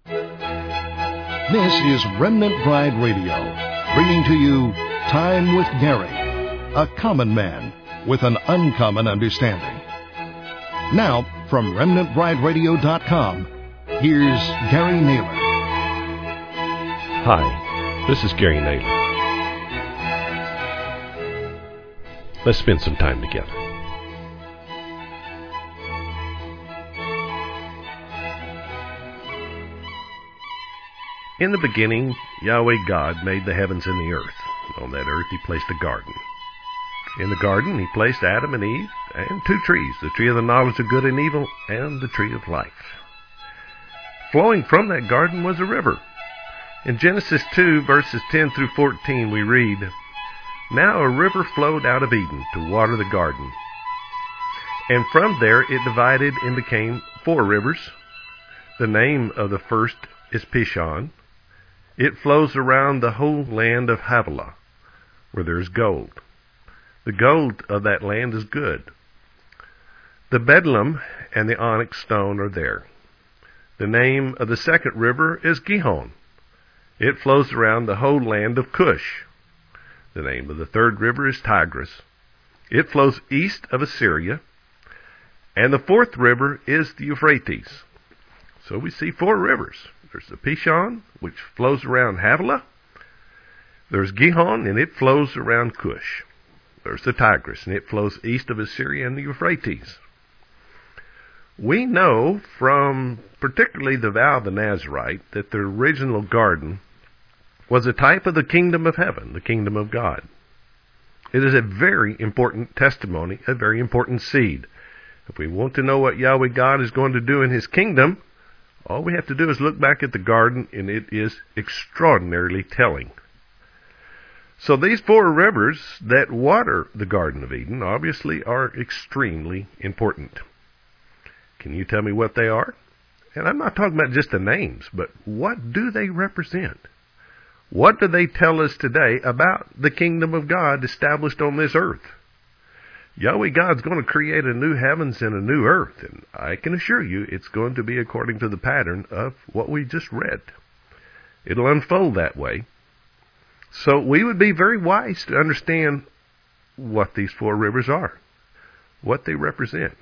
This is Remnant Bride Radio, bringing to you Time with Gary, a common man with an uncommon understanding. Now, from RemnantBrideRadio.com, here's Gary Naylor. Hi, this is Gary Naylor. Let's spend some time together. In the beginning, Yahweh God made the heavens and the earth. On that earth he placed a garden. In the garden he placed Adam and Eve and two trees, the tree of the knowledge of good and evil and the tree of life. Flowing from that garden was a river. In Genesis 2, verses 10 through 14, we read, "Now a river flowed out of Eden to water the garden. And from there it divided and became 4 rivers. The name of the first is Pishon. It flows around the whole land of Havilah, where there is gold. The gold of that land is good. The bdellium and the onyx stone are there. The name of the second river is Gihon. It flows around the whole land of Cush. The name of the third river is Tigris. It flows east of Assyria. And the fourth river is the Euphrates." So we see 4 rivers. There's the Pishon, which flows around Havilah. There's Gihon, and it flows around Cush. There's the Tigris, and it flows east of Assyria and the Euphrates. We know from particularly the vow of the Nazarite that the original garden was a type of the kingdom of heaven, the kingdom of God. It is a very important testimony, a very important seed. If we want to know what Yahweh God is going to do in his kingdom, all we have to do is look back at the garden, and it is extraordinarily telling. So these 4 rivers that water the Garden of Eden obviously are extremely important. Can you tell me what they are? And I'm not talking about just the names, but what do they represent? What do they tell us today about the kingdom of God established on this earth? Yahweh God's going to create a new heavens and a new earth, and I can assure you it's going to be according to the pattern of what we just read. It'll unfold that way. So we would be very wise to understand what these 4 rivers are, what they represent.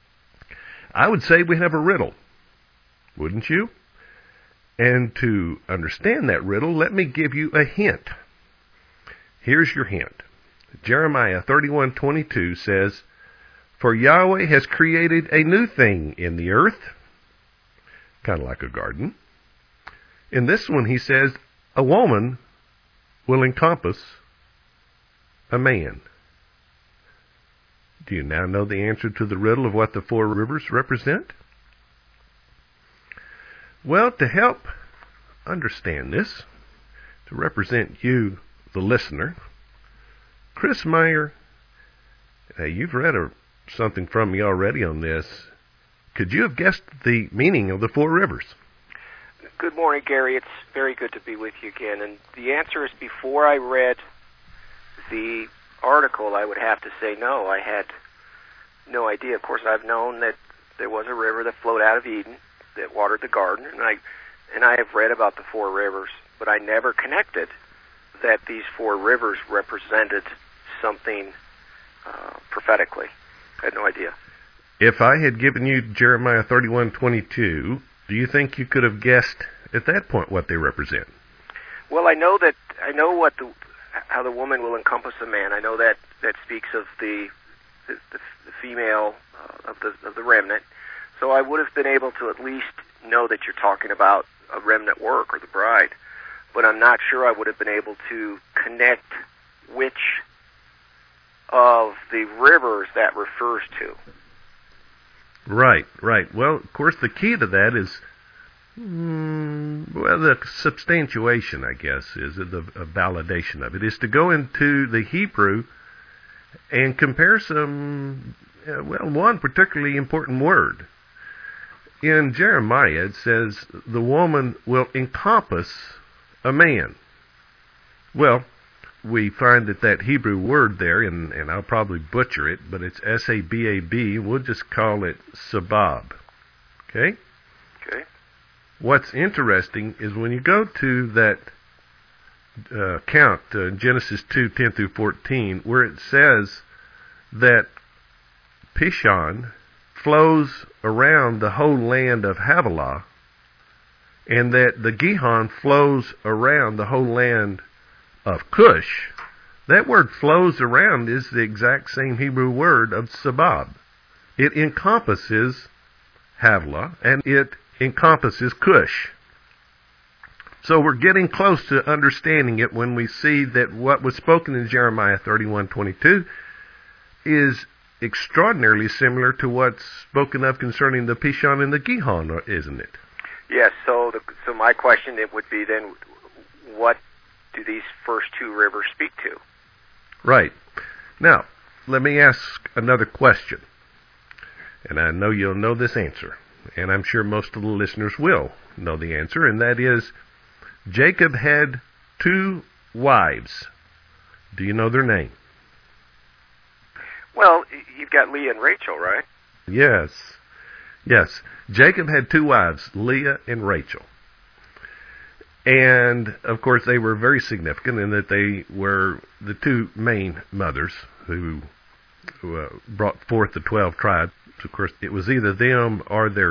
I would say we have a riddle, wouldn't you? And to understand that riddle, let me give you a hint. Here's your hint. Jeremiah 31:22 says, "For Yahweh has created a new thing in the earth," kind of like a garden. In this one he says, "A woman will encompass a man." Do you now know the answer to the riddle of what the 4 rivers represent? Well, to help understand this, to represent you, the listener, Chris Meyer, you've read something from me already on this. Could you have guessed the meaning of the 4 rivers? Good morning, Gary. It's very good to be with you again. And the answer is, before I read the article, I would have to say no. I had no idea. Of course, I've known that there was a river that flowed out of Eden that watered the garden, and I have read about the 4 rivers, but I never connected that these 4 rivers represented something prophetically. I had no idea. If I had given you Jeremiah 31:22, do you think you could have guessed at that point what they represent? Well, I know how the woman will encompass a man. I know that speaks of the female of the remnant. So I would have been able to at least know that you're talking about a remnant work or the bride, but I'm not sure I would have been able to connect which of the rivers that refers to. Right. Well, of course, the key to that is, the substantiation, I guess, is the validation of it, is to go into the Hebrew and compare some, one particularly important word. In Jeremiah, it says, the woman will encompass a man. Well, we find that Hebrew word there, and I'll probably butcher it, but it's S-A-B-A-B. We'll just call it sabab. Okay? Okay. what's interesting is when you go to that account, Genesis 2:10 through 14, where it says that Pishon flows around the whole land of Havilah, and that the Gihon flows around the whole land of Cush. That word flows around is the exact same Hebrew word of Sabab. It encompasses Havilah, and it encompasses Cush. So we're getting close to understanding it when we see that what was spoken in Jeremiah 31:22 is extraordinarily similar to what's spoken of concerning the Pishon and the Gihon, isn't it? Yes, so my question it would be then, what do these first two rivers speak to? Right. Now, let me ask another question. And I know you'll know this answer. And I'm sure most of the listeners will know the answer. And that is, Jacob had two wives. Do you know their name? Well, you've got Leah and Rachel, right? Yes. Yes. Jacob had two wives, Leah and Rachel. And, of course, they were very significant in that they were the two main mothers who brought forth the 12 tribes. Of course, it was either them or their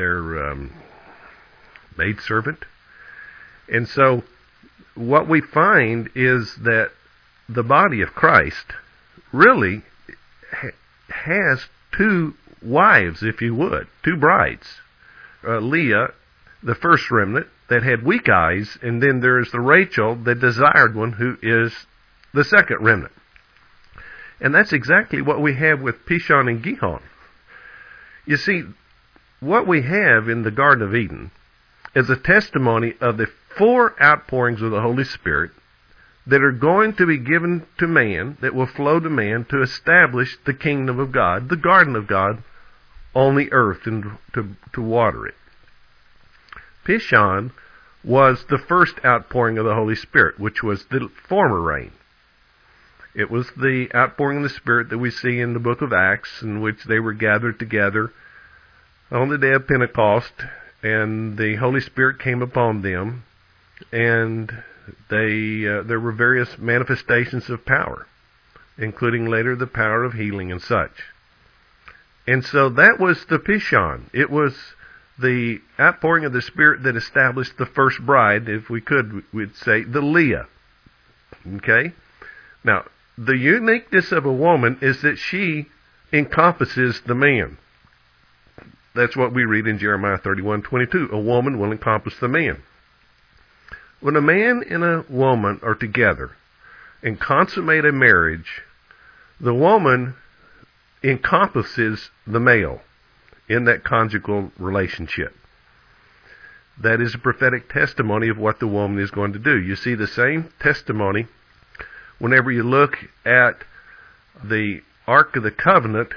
maidservant. And so what we find is that the body of Christ really has two wives, if you would, two brides. Leah, the first remnant, that had weak eyes, and then there's the Rachel, the desired one, who is the second remnant. And that's exactly what we have with Pishon and Gihon. You see, what we have in the Garden of Eden is a testimony of the 4 outpourings of the Holy Spirit that are going to be given to man, that will flow to man to establish the kingdom of God, the garden of God, on the earth and to water it. Pishon was the first outpouring of the Holy Spirit, which was the former rain. It was the outpouring of the Spirit that we see in the book of Acts, in which they were gathered together on the day of Pentecost, and the Holy Spirit came upon them, and there were various manifestations of power, including later the power of healing and such. And so that was the Pishon. It was the outpouring of the Spirit that established the first bride, if we could, we'd say, the Leah. Okay? Now, the uniqueness of a woman is that she encompasses the man. That's what we read in Jeremiah 31:22. A woman will encompass the man. When a man and a woman are together and consummate a marriage, the woman encompasses the male in that conjugal relationship. That is a prophetic testimony of what the woman is going to do. You see the same testimony whenever you look at the Ark of the Covenant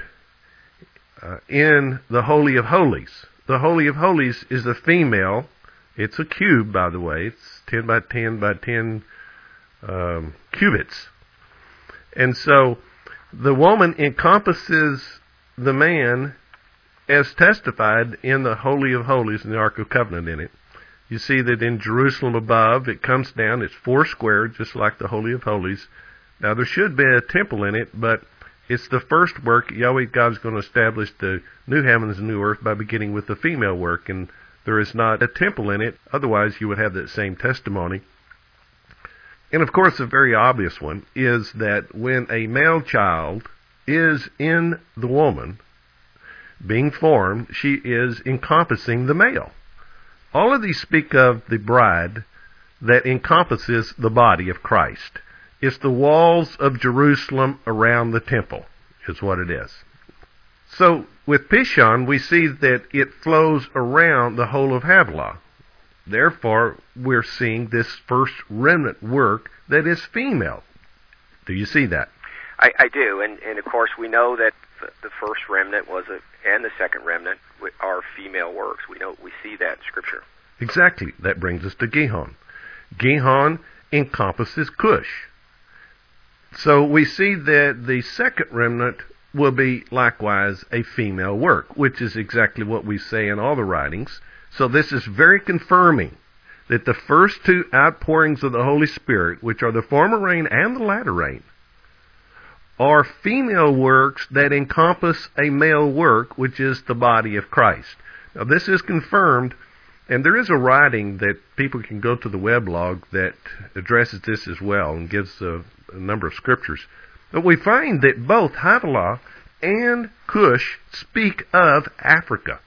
in the Holy of Holies. The Holy of Holies is a female. It's a cube, by the way. It's 10 by 10 by 10 cubits. And so the woman encompasses the man as testified in the Holy of Holies and the Ark of Covenant in it. You see that in Jerusalem above, it comes down, it's 4 square, just like the Holy of Holies. Now there should be a temple in it, but it's the first work. Yahweh God's going to establish the new heavens and new earth by beginning with the female work, and there is not a temple in it. Otherwise, you would have that same testimony. And of course, a very obvious one is that when a male child is in the woman being formed, she is encompassing the male. All of these speak of the bride that encompasses the body of Christ. It's the walls of Jerusalem around the temple, is what it is. So, with Pishon, we see that it flows around the whole of Havilah. Therefore, we're seeing this first remnant work that is female. Do you see that? I do, and of course we know that the first remnant and the second remnant are female works. We see that in Scripture. Exactly. That brings us to Gihon. Gihon encompasses Cush. So we see that the second remnant will be likewise a female work, which is exactly what we say in all the writings. So this is very confirming that the first two outpourings of the Holy Spirit, which are the former rain and the latter rain, are female works that encompass a male work, which is the body of Christ. Now this is confirmed, and there is a writing that people can go to the weblog that addresses this as well and gives a number of scriptures. But we find that both Havilah and Cush speak of Africa.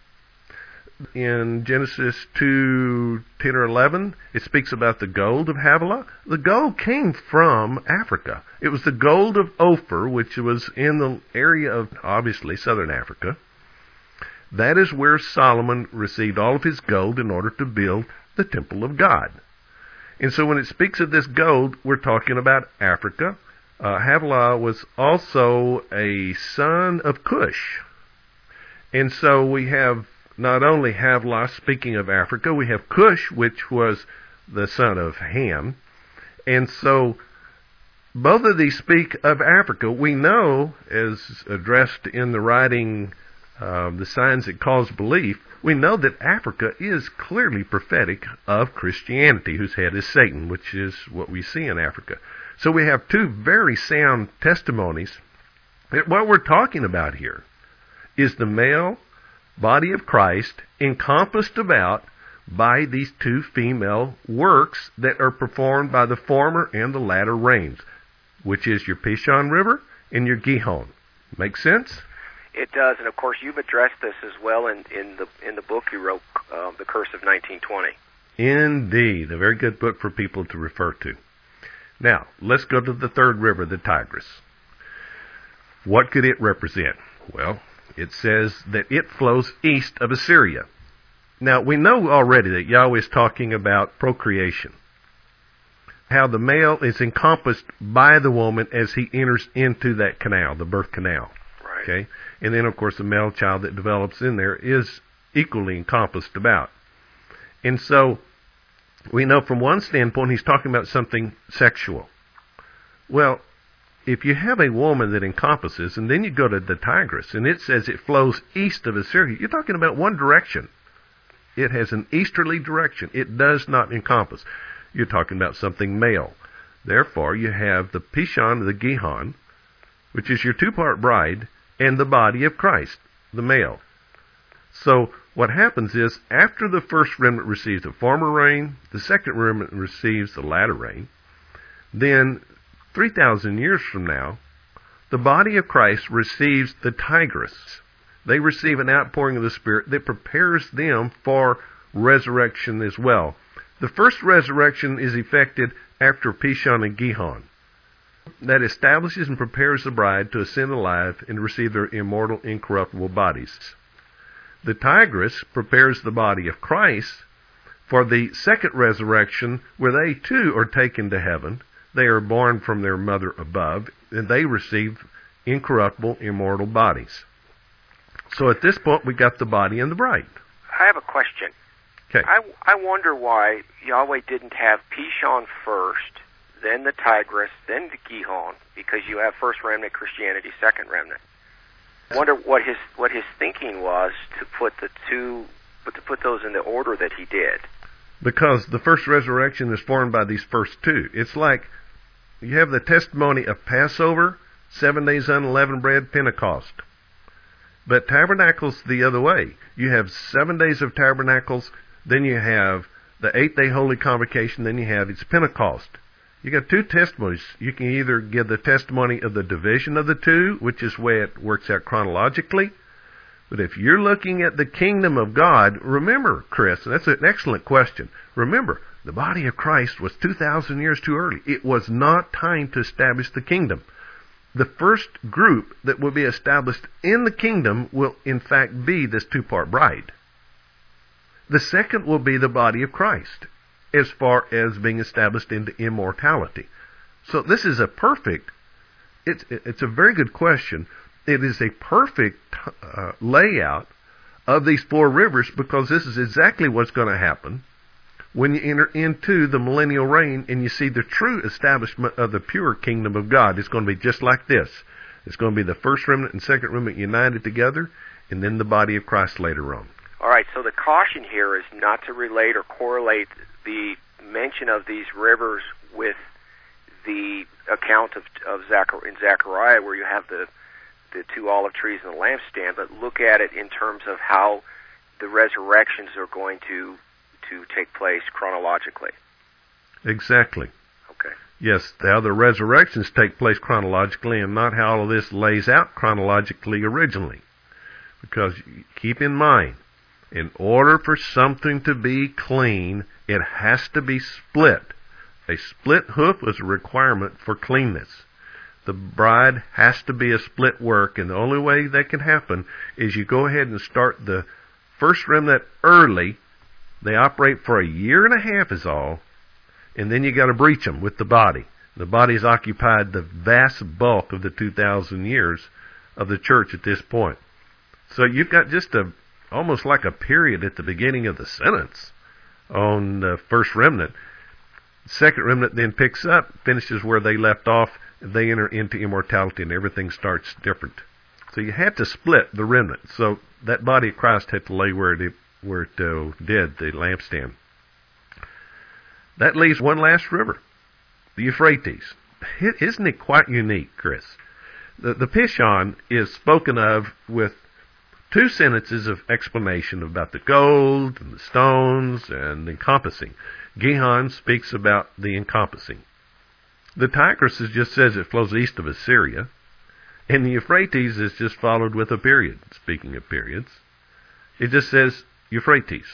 In Genesis 2:10 or 11, it speaks about the gold of Havilah. The gold came from Africa. It was the gold of Ophir, which was in the area of, obviously, southern Africa. That is where Solomon received all of his gold in order to build the temple of God. And so when it speaks of this gold, we're talking about Africa. Havilah was also a son of Cush. And so we have not only Havilah speaking of Africa, we have Cush, which was the son of Ham. And so both of these speak of Africa. We know, as addressed in the writing, The Signs That Cause Belief, we know that Africa is clearly prophetic of Christianity, whose head is Satan, which is what we see in Africa. So we have two very sound testimonies that what we're talking about here is the male body of Christ encompassed about by these two female works that are performed by the former and the latter rains, which is your Pishon River and your Gihon. Make sense? It does, and of course you've addressed this as well in the book you wrote, The Curse of 1920. Indeed, a very good book for people to refer to. Now, let's go to the third river, the Tigris. What could it represent? Well, it says that it flows east of Assyria. Now, we know already that Yahweh is talking about procreation, how the male is encompassed by the woman as he enters into that canal, the birth canal. Right. Okay? And then, of course, the male child that develops in there is equally encompassed about. And so, we know from one standpoint he's talking about something sexual. Well, if you have a woman that encompasses, and then you go to the Tigris, and it says it flows east of Assyria, you're talking about one direction. It has an easterly direction. It does not encompass. You're talking about something male. Therefore, you have the Pishon, the Gihon, which is your two-part bride, and the body of Christ, the male. So what happens is, after the first remnant receives the former rain, the second remnant receives the latter rain, then 3,000 years from now, the body of Christ receives the Tigris. They receive an outpouring of the Spirit that prepares them for resurrection as well. The first resurrection is effected after Pishon and Gihon. That establishes and prepares the bride to ascend alive and receive their immortal, incorruptible bodies. The Tigris prepares the body of Christ for the second resurrection, where they too are taken to heaven. They are born from their mother above, and they receive incorruptible, immortal bodies. So at this point, we got the body and the bride. I have a question. Okay. I wonder why Yahweh didn't have Pishon first, then the Tigris, then the Gihon, because you have first remnant Christianity, second remnant. I wonder what his thinking was to put those in the order that he did. Because the first resurrection is formed by these first two. It's like you have the testimony of Passover, 7 days unleavened bread, Pentecost. But tabernacles the other way. You have 7 days of tabernacles, then you have the 8-day holy convocation, then you have its Pentecost. You got two testimonies. You can either give the testimony of the division of the two, which is where it works out chronologically. But if you're looking at the kingdom of God, remember, Chris, and that's an excellent question. Remember, the body of Christ was 2,000 years too early. It was not time to establish the kingdom. The first group that will be established in the kingdom will, in fact, be this two-part bride. The second will be the body of Christ, as far as being established into immortality. So this is it's a very good question. It is a perfect layout of these four rivers, because this is exactly what's going to happen when you enter into the millennial reign and you see the true establishment of the pure kingdom of God. It's going to be just like this. It's going to be the first remnant and second remnant united together, and then the body of Christ later on. All right, so the caution here is not to relate or correlate the mention of these rivers with the account of in Zechariah, where you have the two olive trees and the lampstand, but look at it in terms of how the resurrections are going to take place chronologically. Exactly. Okay. Yes, how the resurrections take place chronologically, and not how all of this lays out chronologically originally. Because keep in mind, in order for something to be clean, it has to be split. A split hoof is a requirement for cleanness. The bride has to be a split work, and the only way that can happen is you go ahead and start the first remnant early. They operate for a year and a half is all, and then you got to breach them with the body. The body's occupied the vast bulk of the 2,000 years of the church at this point. So you've got just almost like a period at the beginning of the sentence on the first remnant. Second remnant then picks up, finishes where they left off, and they enter into immortality, and everything starts different. So you had to split the remnant. So that body of Christ had to lay where it did, the lampstand. That leaves one last river, the Euphrates. Isn't it quite unique, Chris? The Pishon is spoken of with 2 sentences of explanation about the gold and the stones and encompassing. Gihon speaks about the encompassing. The Tigris just says it flows east of Assyria, and the Euphrates is just followed with a period. Speaking of periods, it just says Euphrates.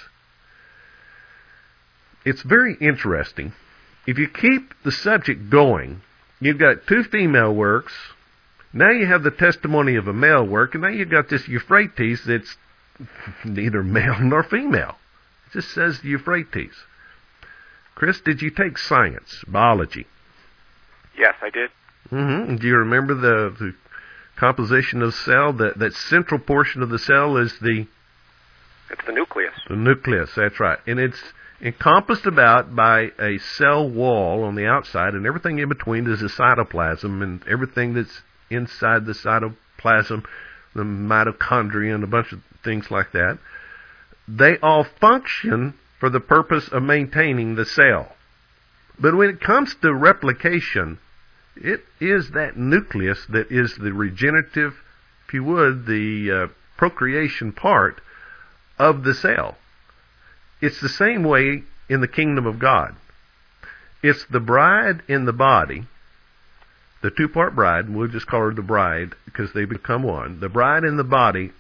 It's very interesting. If you keep the subject going, you've got 2 female works. Now you have the testimony of a male work, and now you've got this Euphrates that's neither male nor female. It just says the Euphrates. Chris, did you take science, biology? Yes, I did. Mm-hmm. Do you remember the composition of cell? That central portion of the cell is It's the nucleus. The nucleus, that's right. And it's encompassed about by a cell wall on the outside, and everything in between is the cytoplasm, and everything that's inside the cytoplasm, the mitochondria, and a bunch of things like that. They all function for the purpose of maintaining the cell. But when it comes to replication, it is that nucleus that is the regenerative, if you would, the procreation part of the cell. It's the same way in the kingdom of God. It's the bride in the body, the 2-part bride, and we'll just call her the bride because they become one. The bride and the body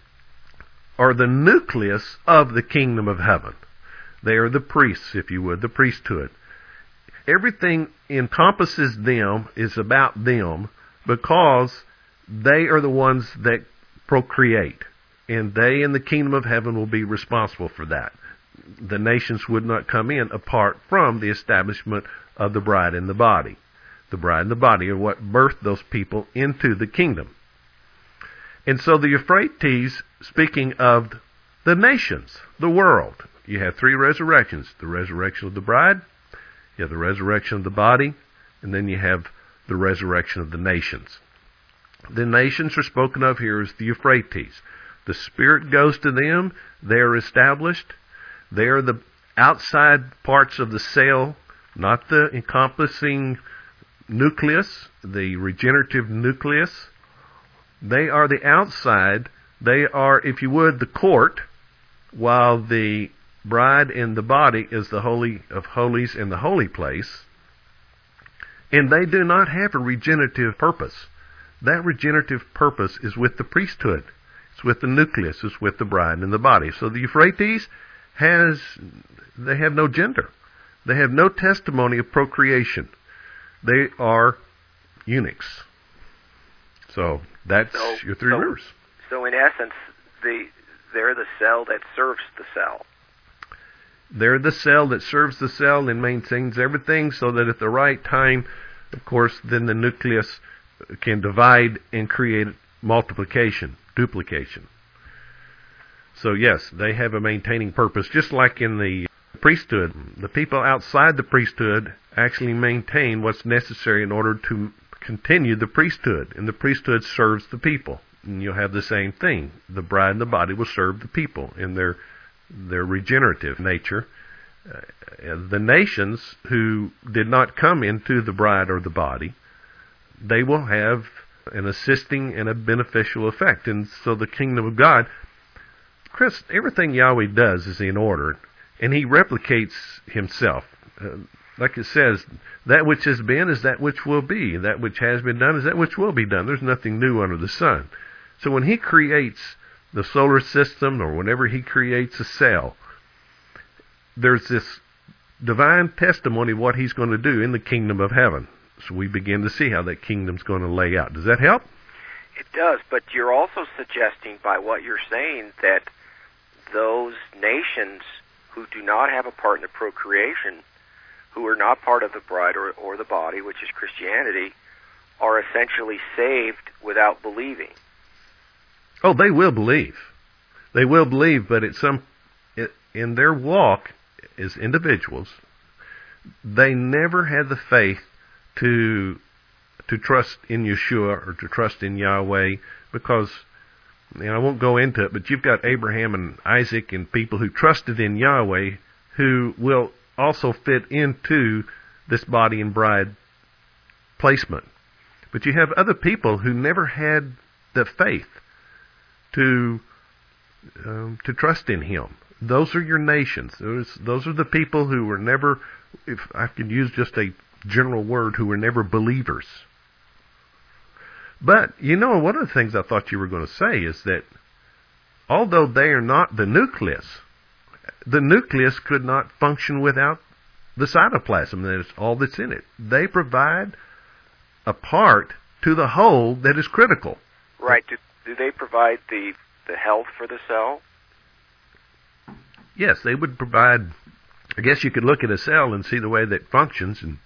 are the nucleus of the kingdom of heaven. They are the priests, if you would, the priesthood. Everything encompasses them, is about them, because they are the ones that procreate. And they in the kingdom of heaven will be responsible for that. The nations would not come in apart from the establishment of the bride and the body. The bride and the body are what birthed those people into the kingdom. And so the Euphrates, speaking of the nations, the world, you have 3 resurrections. The resurrection of the bride, you have the resurrection of the body, and then you have the resurrection of the nations. The nations are spoken of here as the Euphrates. The Spirit goes to them. They are established. They are the outside parts of the cell, not the encompassing nucleus, the regenerative nucleus. They are the outside. They are, if you would, the court, while the bride and the body is the Holy of Holies and the holy place. And they do not have a regenerative purpose. That regenerative purpose is with the priesthood. It's with the nucleus. It's with the bride and the body. So the Euphrates they have no gender. They have no testimony of procreation. They are eunuchs. So that's your 3 rivers. So in essence, they're the cell that serves the cell. They're the cell that serves the cell and maintains everything so that at the right time, of course, then the nucleus can divide and create multiplication, duplication. So yes, they have a maintaining purpose, just like in the priesthood. The people outside the priesthood actually maintain what's necessary in order to continue the priesthood, and the priesthood serves the people. and you'll have the same thing. The bride and the body will serve the people in their regenerative nature. The nations who did not come into the bride or the body, they will have an assisting and a beneficial effect. And so the kingdom of God, Chris, everything Yahweh does is in order, and He replicates Himself. Like it says, that which has been is that which will be. That which has been done is that which will be done. There's nothing new under the sun. So when He creates the solar system, or whenever He creates a cell, there's this divine testimony of what He's going to do in the kingdom of heaven. So we begin to see how that kingdom's going to lay out. Does that help? It does, but you're also suggesting by what you're saying that those nations who do not have a part in the procreation, who are not part of the bride or the body, which is Christianity, are essentially saved without believing. Oh, they will believe. They will believe, but in their walk as individuals, they never had the faith to trust in Yeshua or to trust in Yahweh, because, I won't go into it, but you've got Abraham and Isaac and people who trusted in Yahweh who will also fit into this body and bride placement. But you have other people who never had the faith to trust in Him. Those are your nations. Those are the people who were never, if I could use just a general word, who were never believers. But, one of the things I thought you were going to say is that although they are not the nucleus could not function without the cytoplasm. That is all that's in it. They provide a part to the whole that is critical. Right. Do they provide the health for the cell? Yes, they would provide. I guess you could look at a cell and see the way that it functions, and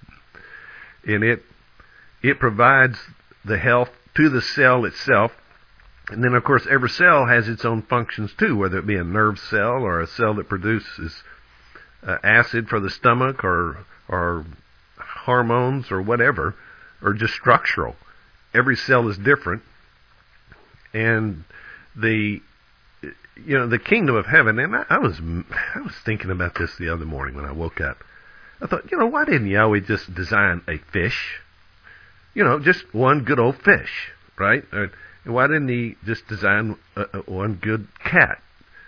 it provides the health to the cell itself. And then, of course, every cell has its own functions too, whether it be a nerve cell or a cell that produces acid for the stomach, or hormones or whatever, or just structural. Every cell is different. And the kingdom of heaven, and I was thinking about this the other morning when I woke up. I thought, why didn't Yahweh just design a fish? Just one good old fish, right? And why didn't He just design one good cat?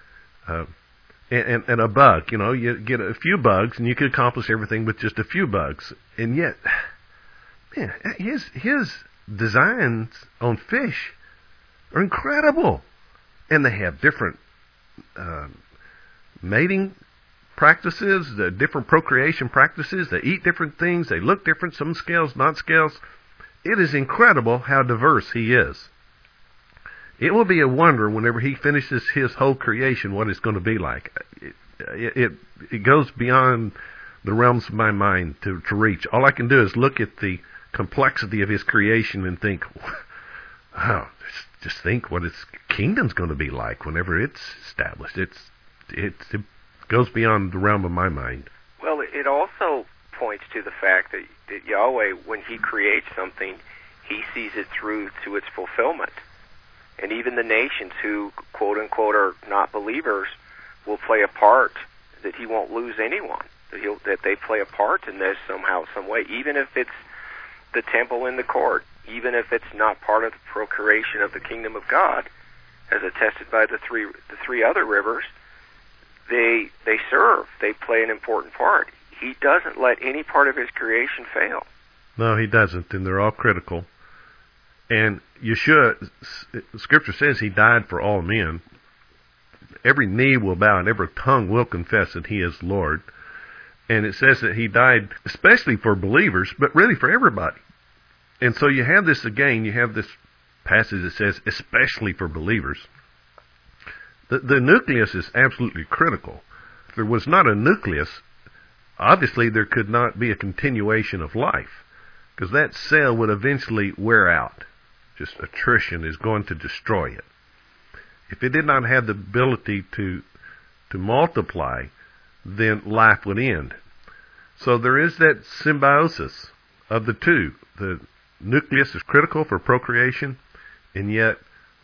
And a bug, you get a few bugs and you could accomplish everything with just a few bugs. And yet, man, his designs on fish are incredible. And they have different mating practices, the different procreation practices. They eat different things. They look different, some scales, not scales. It is incredible how diverse He is. It will be a wonder whenever He finishes His whole creation what it's going to be like. It goes beyond the realms of my mind to reach. All I can do is look at the complexity of His creation and think, wow, just think what His kingdom's going to be like whenever it's established. It goes beyond the realm of my mind. Well, it also points to the fact that Yahweh, when He creates something, He sees it through to its fulfillment. And even the nations who, quote unquote, are not believers will play a part, that He won't lose anyone. That they play a part in this somehow, some way, even if it's the temple in the court, even if it's not part of the procreation of the kingdom of God, as attested by the three other rivers. They serve. They play an important part. He doesn't let any part of His creation fail. No, He doesn't, and they're all critical. And Yeshua, Scripture says He died for all men. Every knee will bow and every tongue will confess that He is Lord. And it says that He died especially for believers, but really for everybody. And so you have this again, you have this passage that says especially for believers. The nucleus is absolutely critical. If there was not a nucleus, obviously there could not be a continuation of life, because that cell would eventually wear out. Just attrition is going to destroy it. If it did not have the ability to multiply, then life would end. So there is that symbiosis of the two. The nucleus is critical for procreation, and yet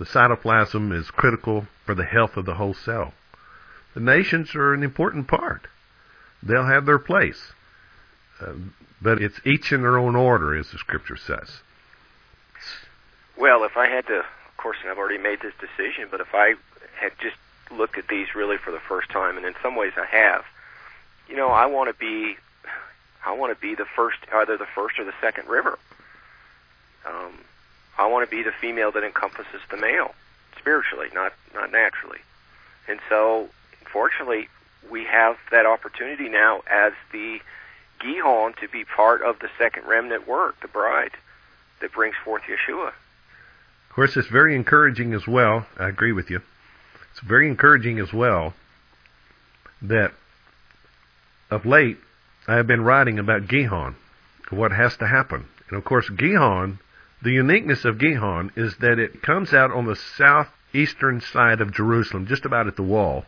The cytoplasm is critical for the health of the whole cell. The nations are an important part. They'll have their place. But it's each in their own order, as the Scripture says. Well, if I had to, of course, I've already made this decision, but if I had just looked at these really for the first time, and in some ways I have, I want to be the first, either the first or the second river. I want to be the female that encompasses the male, spiritually, not naturally. And so, unfortunately, we have that opportunity now as the Gihon to be part of the second remnant work, the bride that brings forth Yeshua. Of course, it's very encouraging as well. I agree with you. It's very encouraging as well that of late I have been writing about Gihon, what has to happen. And of course, Gihon, the uniqueness of Gihon is that it comes out on the southeastern side of Jerusalem, just about at the wall.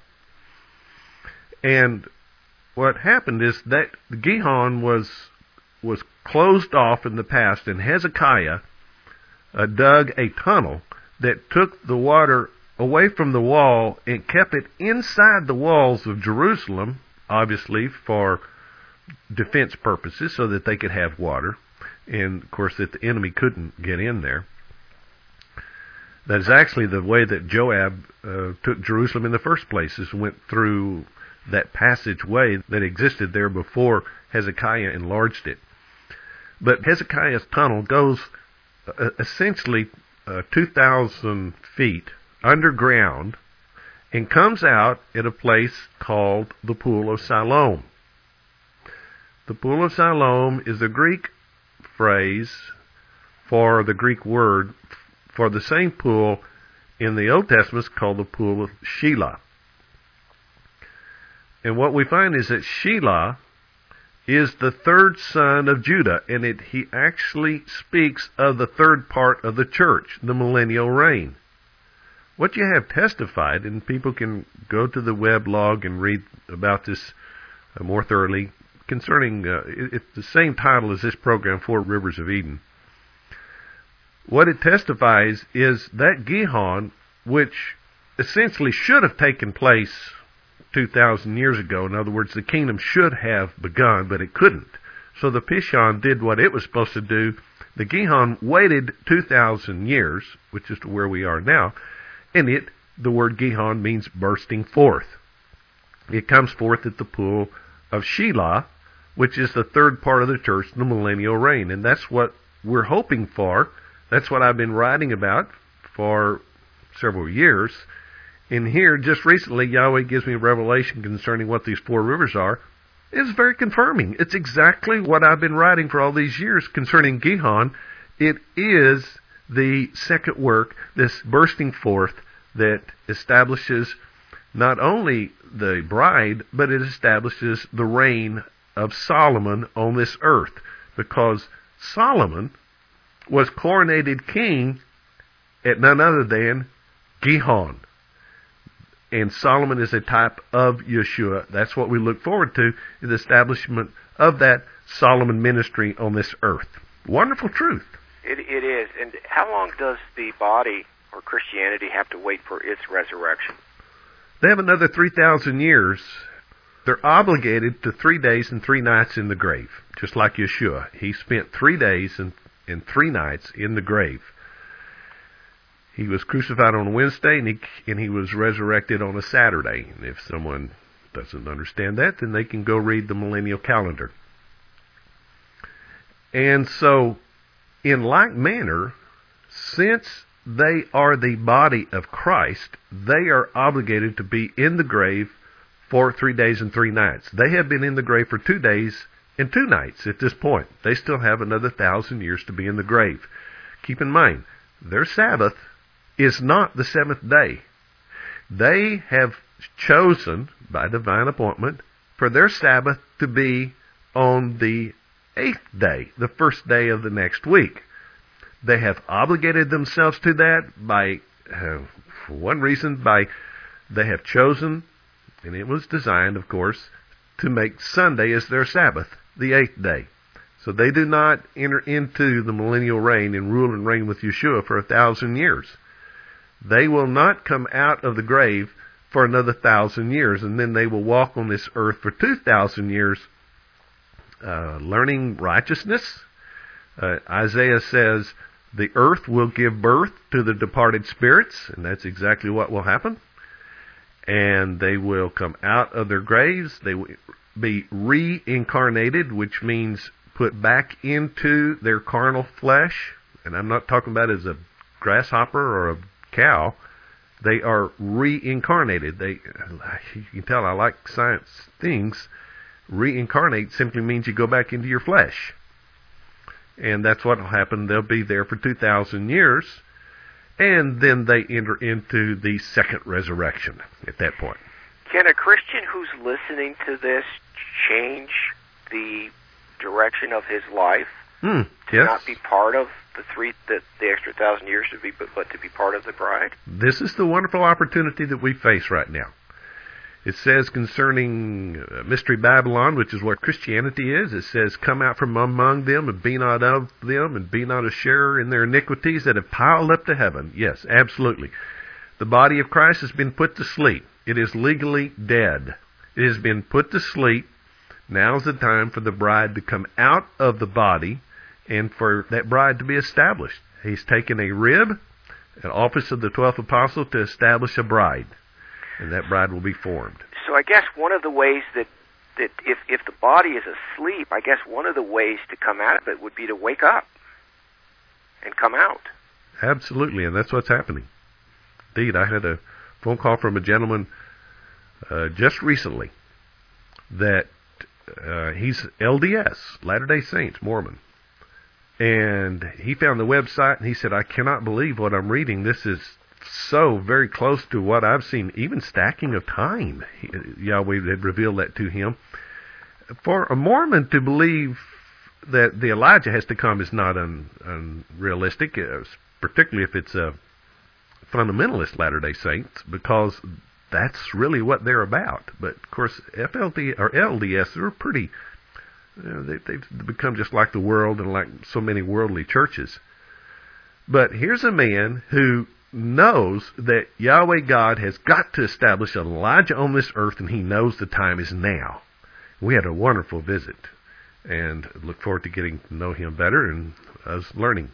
And what happened is that Gihon was closed off in the past, and Hezekiah dug a tunnel that took the water away from the wall and kept it inside the walls of Jerusalem, obviously for defense purposes, so that they could have water, and of course that the enemy couldn't get in there. That is actually the way that Joab took Jerusalem in the first place, is went through that passageway that existed there before Hezekiah enlarged it. But Hezekiah's tunnel goes essentially 2,000 feet underground and comes out at a place called the Pool of Siloam. The Pool of Siloam is a Greek phrase for the Greek word for the same pool in the Old Testament called the Pool of Shelah. And what we find is that Shelah is the third son of Judah, and he actually speaks of the third part of the church, the millennial reign. What you have testified, and people can go to the web log and read about this more thoroughly, concerning, it's the same title as this program, Four Rivers of Eden. What it testifies is that Gihon, which essentially should have taken place 2,000 years ago. In other words, the kingdom should have begun, but it couldn't. So the Pishon did what it was supposed to do. The Gihon waited 2,000 years, which is to where we are now, and the word Gihon means bursting forth. It comes forth at the Pool of Shelah, which is the third part of the church, the millennial reign. And that's what we're hoping for. That's what I've been writing about for several years. And here, just recently, Yahweh gives me a revelation concerning what these four rivers are. It's very confirming. It's exactly what I've been writing for all these years concerning Gihon. It is the second work, this bursting forth, that establishes not only the bride, but it establishes the reign of Solomon on this earth. Because Solomon was coronated king at none other than Gihon. And Solomon is a type of Yeshua. That's what we look forward to, is the establishment of that Solomon ministry on this earth. Wonderful truth. It is. And how long does the body or Christianity have to wait for its resurrection? They have another 3,000 years. They're obligated to 3 days and 3 nights in the grave, just like Yeshua. He spent 3 days and 3 nights in the grave. He was crucified on a Wednesday, and he was resurrected on a Saturday. And if someone doesn't understand that, then they can go read the millennial calendar. And so, in like manner, since they are the body of Christ, they are obligated to be in the grave for 3 days and 3 nights. They have been in the grave for 2 days and 2 nights at this point. They still have another 1,000 years to be in the grave. Keep in mind, their Sabbath is not the seventh day. They have chosen, by divine appointment, for their Sabbath to be on the 8th day, the first day of the next week. They have obligated themselves to that by, for one reason, they have chosen, and it was designed, of course, to make Sunday as their Sabbath, the 8th day. So they do not enter into the millennial reign and rule and reign with Yeshua for 1,000 years. they will not come out of the grave for another 1,000 years, and then they will walk on this earth for 2,000 years, learning righteousness. Isaiah says the earth will give birth to the departed spirits, and that's exactly what will happen. And they will come out of their graves. They will be reincarnated, which means put back into their carnal flesh. And I'm not talking about as a grasshopper or a cow. They are reincarnated. You can tell I like science things. Reincarnate simply means you go back into your flesh. And that's what will happen. They'll be there for 2,000 years. And then they enter into the second resurrection at that point. Can a Christian who's listening to this change the direction of his life to yes. not be part of the extra 1,000 years but to be part of the bride? This is the wonderful opportunity that we face right now. It says concerning Mystery Babylon, which is what Christianity is, it says, come out from among them and be not of them and be not a sharer in their iniquities that have piled up to heaven. Yes, absolutely. The body of Christ has been put to sleep. It is legally dead. It has been put to sleep. Now's the time for the bride to come out of the body and for that bride to be established. He's taken a rib, an office of the 12th apostle, to establish a bride. And that bride will be formed. So I guess one of the ways that if the body is asleep, I guess one of the ways to come out of it would be to wake up and come out. Absolutely, and that's what's happening. Indeed, I had a phone call from a gentleman just recently that he's LDS, Latter-day Saints, Mormon. And he found the website and he said, I cannot believe what I'm reading. This is so very close to what I've seen, even stacking of time. Yahweh had revealed that to him. For a Mormon to believe that the Elijah has to come is not unrealistic, particularly if it's a fundamentalist Latter-day Saints, because that's really what they're about. But of course, FLD or LDS, they're pretty. They've become just like the world and like so many worldly churches. But here's a man who knows that Yahweh God has got to establish an Elijah on this earth, and he knows the time is now. We had a wonderful visit, and look forward to getting to know him better and us learning.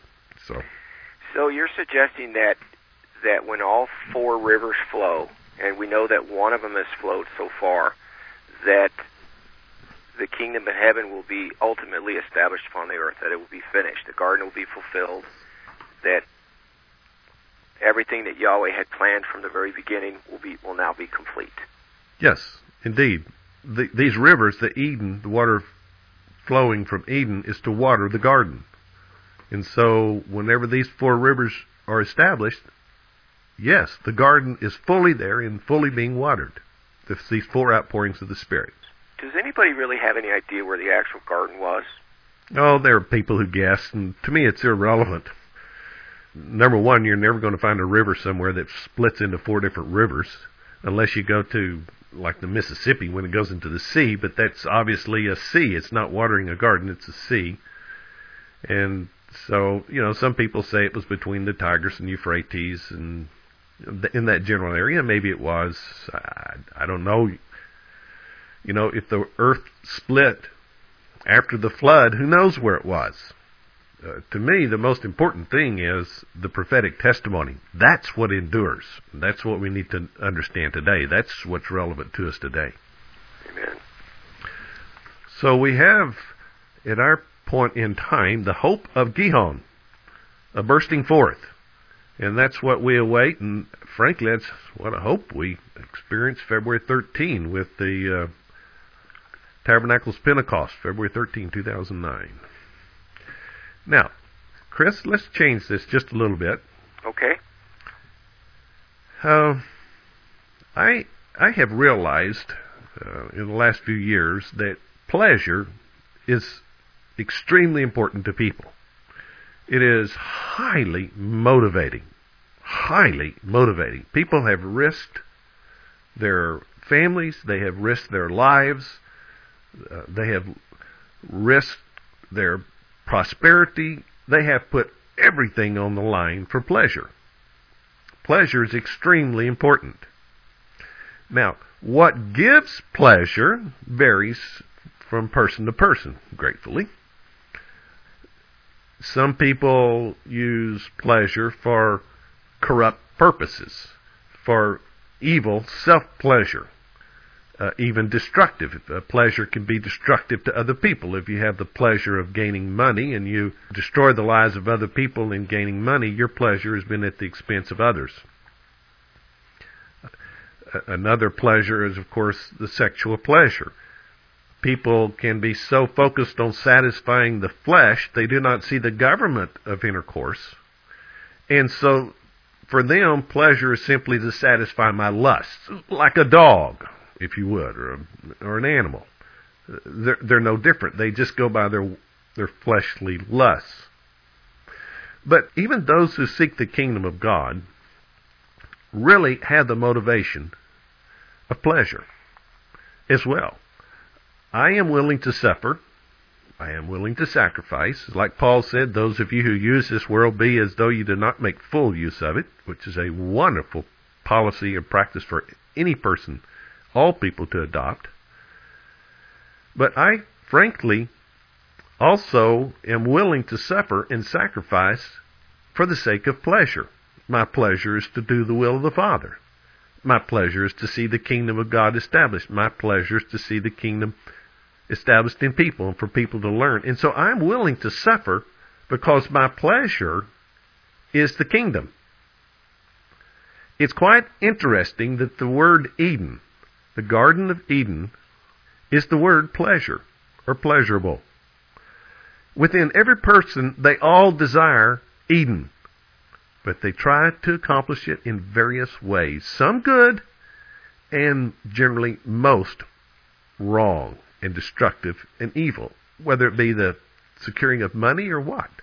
So you're suggesting that when all four rivers flow, and we know that one of them has flowed so far, that the kingdom of heaven will be ultimately established upon the earth, that it will be finished, the garden will be fulfilled, that everything that Yahweh had planned from the very beginning will now be complete. Yes, indeed. These rivers, the Eden, the water flowing from Eden, is to water the garden. And so whenever these four rivers are established, yes, the garden is fully there and fully being watered. These four outpourings of the Spirit. Does anybody really have any idea where the actual garden was? Oh, there are people who guess, and to me it's irrelevant. Number one, you're never going to find a river somewhere that splits into four different rivers, unless you go to, like, the Mississippi when it goes into the sea, but that's obviously a sea. It's not watering a garden, it's a sea. And so, some people say it was between the Tigris and Euphrates, and in that general area, maybe it was. I don't know. If the earth split after the flood, who knows where it was? To me, the most important thing is the prophetic testimony. That's what endures. That's what we need to understand today. That's what's relevant to us today. Amen. So we have, at our point in time, the hope of Gihon, a bursting forth. And that's what we await, and frankly, that's what I hope we experience February 13 with the Tabernacles Pentecost, February 13, 2009. Now, Chris, let's change this just a little bit. Okay. I have realized in the last few years that pleasure is extremely important to people. It is highly motivating. Highly motivating. People have risked their families. They have risked their lives. They have risked their prosperity. They have put everything on the line for pleasure. pleasure is extremely important. Now, what gives pleasure varies from person to person, gratefully. Some people use pleasure for corrupt purposes, for evil self-pleasure, even destructive. Pleasure can be destructive to other people. If you have the pleasure of gaining money and you destroy the lives of other people in gaining money, your pleasure has been at the expense of others. Another pleasure is, of course, the sexual pleasure. People can be so focused on satisfying the flesh, they do not see the government of intercourse. And so, for them, pleasure is simply to satisfy my lusts, like a dog, if you would, or an animal. They're no different. They just go by their fleshly lusts. But even those who seek the kingdom of God really have the motivation of pleasure as well. I am willing to suffer. I am willing to sacrifice. Like Paul said, those of you who use this world be as though you do not make full use of it, which is a wonderful policy and practice for any person, all people to adopt. But I, frankly, also am willing to suffer and sacrifice for the sake of pleasure. My pleasure is to do the will of the Father. My pleasure is to see the kingdom of God established. My pleasure is to see the kingdom established in people and for people to learn. And so I'm willing to suffer because my pleasure is the kingdom. It's quite interesting that the word Eden, the Garden of Eden, is the word pleasure or pleasurable. Within every person, they all desire Eden, but they try to accomplish it in various ways. Some good, and generally most wrong and destructive and evil, whether it be the securing of money or what.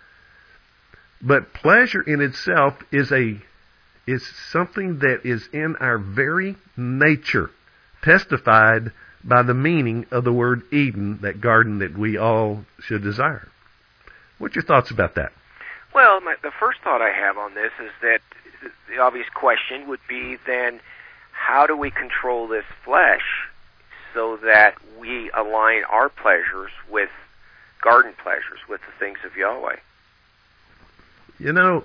But pleasure in itself is something that is in our very nature, testified by the meaning of the word Eden, that garden that we all should desire. What's your thoughts about that? Well, the first thought I have on this is that the obvious question would be then, how do we control this flesh so that we align our pleasures with garden pleasures, with the things of Yahweh? You know,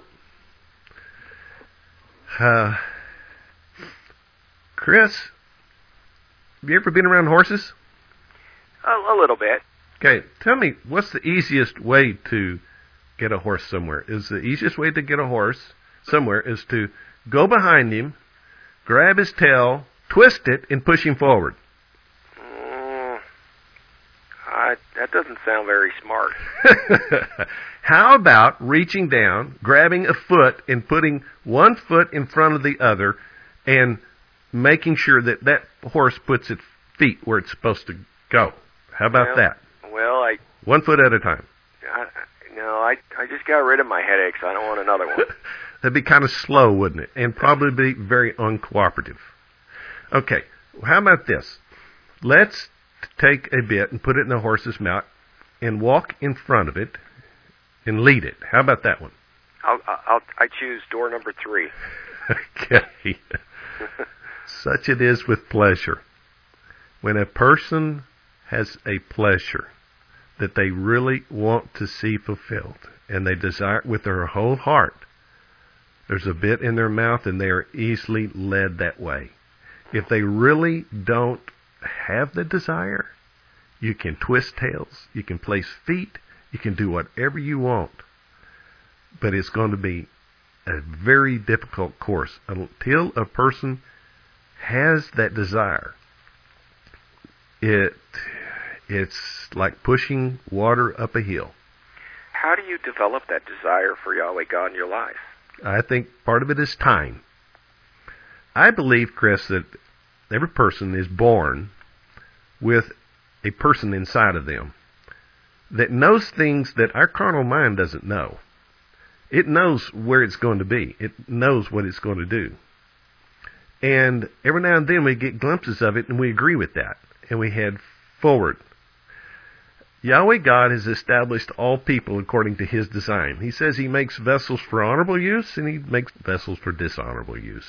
Chris, have you ever been around horses? A little bit. Okay, tell me, what's the easiest way to get a horse somewhere? Is the easiest way to get a horse somewhere is to go behind him, grab his tail, twist it, and push him forward. That doesn't sound very smart. How about reaching down, grabbing a foot, and putting one foot in front of the other, and making sure that that horse puts its feet where it's supposed to go? How about that? Well, 1 foot at a time. I just got rid of my headaches. I don't want another one. That'd be kind of slow, wouldn't it? And probably be very uncooperative. Okay, how about this? Let's take a bit and put it in the horse's mouth and walk in front of it and lead it. How about that one? I choose door number 3. Okay. Such it is with pleasure. When a person has a pleasure that they really want to see fulfilled, and they desire it with their whole heart, there's a bit in their mouth and they are easily led that way. If they really don't have the desire, you can twist tails, you can place feet, you can do whatever you want, but it's going to be a very difficult course until a person has that desire. It's like pushing water up a hill. How do you develop that desire for Yahweh God in your life? I think part of it is time. I believe, Chris, that every person is born with a person inside of them that knows things that our carnal mind doesn't know. It knows where it's going to be. It knows what it's going to do. And every now and then we get glimpses of it and we agree with that and we head forward. Yahweh God has established all people according to His design. He says He makes vessels for honorable use and He makes vessels for dishonorable use.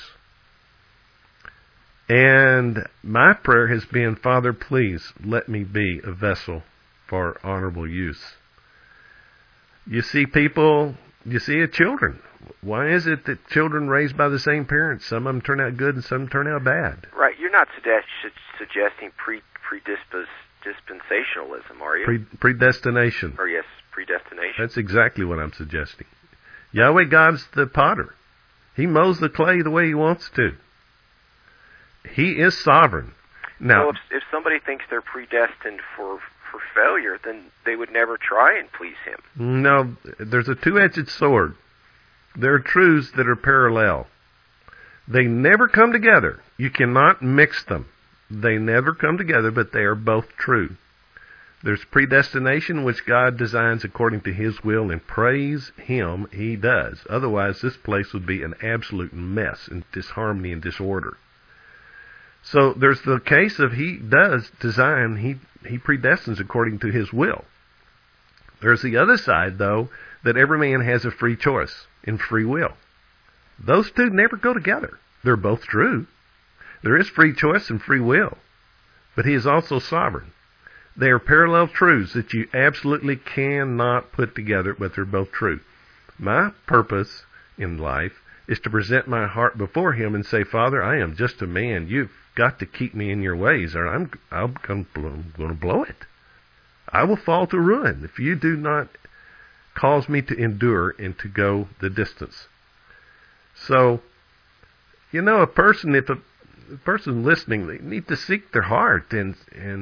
And my prayer has been, Father, please let me be a vessel for honorable use. You see people, you see children. Why is it that children raised by the same parents, some of them turn out good and some turn out bad? Right. You're not suggesting dispensationalism, are you? Predestination. Or yes, predestination. That's exactly what I'm suggesting. Yahweh God's the potter. He mows the clay the way He wants to. He is sovereign. Now, so if somebody thinks they're predestined for failure, then they would never try and please Him. No, there's a two-edged sword. There are truths that are parallel. They never come together. You cannot mix them. They never come together, but they are both true. There's predestination, which God designs according to His will, and praise Him, He does. Otherwise, this place would be an absolute mess and disharmony and disorder. So there's the case of He does design, He predestines according to His will. There's the other side, though, that every man has a free choice and free will. Those two never go together. They're both true. There is free choice and free will, but He is also sovereign. They are parallel truths that you absolutely cannot put together, but they're both true. My purpose in life is to present my heart before Him and say, Father, I am just a man. You've got to keep me in your ways, or I'm going to blow it. I will fall to ruin if you do not cause me to endure and to go the distance. So, if a person listening, they need to seek their heart and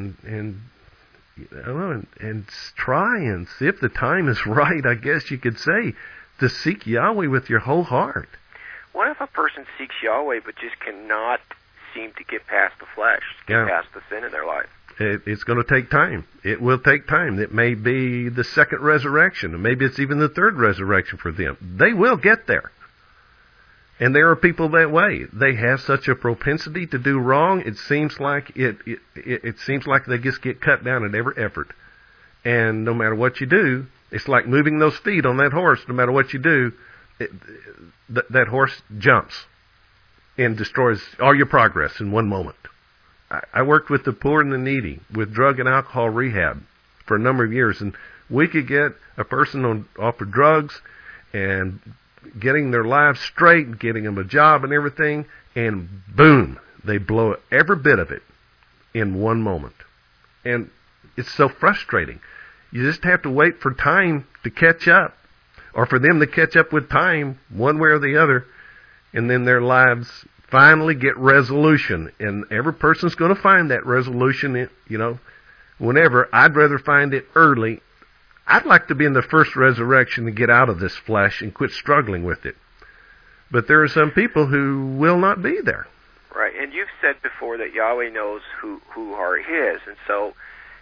try and see if the time is right, I guess you could say, to seek Yahweh with your whole heart. What if a person seeks Yahweh but just cannot seem to get past the flesh, get past the sin in their life? It's going to take time. It will take time. It may be the second resurrection, and maybe it's even the third resurrection for them. They will get there. And there are people that way. They have such a propensity to do wrong. It seems like it seems like they just get cut down at every effort. And no matter what you do, it's like moving those feet on that horse. No matter what you do, that horse jumps and destroys all your progress in one moment. I worked with the poor and the needy with drug and alcohol rehab for a number of years, and we could get a person off of drugs and getting their lives straight, getting them a job and everything, and boom, they blow every bit of it in one moment. And it's so frustrating. You just have to wait for time to catch up, or for them to catch up with time, one way or the other, and then their lives finally get resolution. And every person's going to find that resolution, whenever. I'd rather find it early. I'd like to be in the first resurrection to get out of this flesh and quit struggling with it. But there are some people who will not be there. Right, and you've said before that Yahweh knows who are His, and so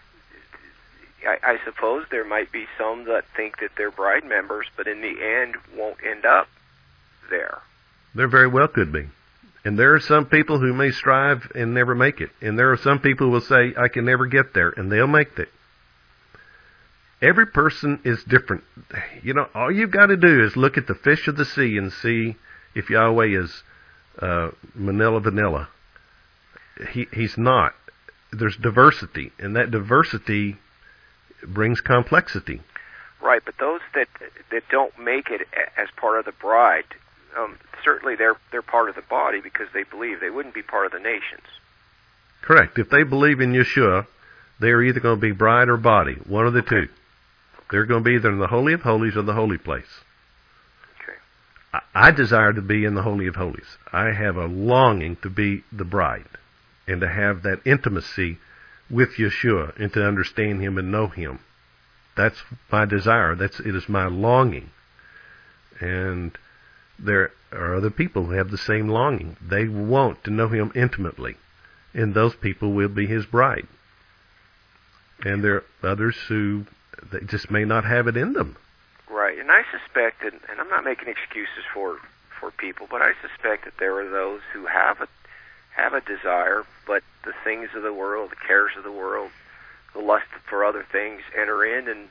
I suppose there might be some that think that they're bride members, but in the end won't end up there. There very well could be. And there are some people who may strive and never make it. And there are some people who will say, I can never get there, and they'll make it. Every person is different. All you've got to do is look at the fish of the sea and see if Yahweh is Manila Vanilla. He's not. There's diversity, and that diversity brings complexity. Right, but those that don't make it as part of the bride, certainly they're part of the body because they believe. They wouldn't be part of the nations. Correct. If they believe in Yeshua, they're either going to be bride or body, one of the two. They're going to be either in the Holy of Holies or the Holy Place. Okay. I desire to be in the Holy of Holies. I have a longing to be the bride and to have that intimacy with Yeshua and to understand Him and know Him. That's my desire. It is my longing. And there are other people who have the same longing. They want to know Him intimately, and those people will be His bride. And there are others who they just may not have it in them. Right, and I suspect, and I'm not making excuses for people, but I suspect that there are those who have a desire, but the things of the world, the cares of the world, lust for other things enter in and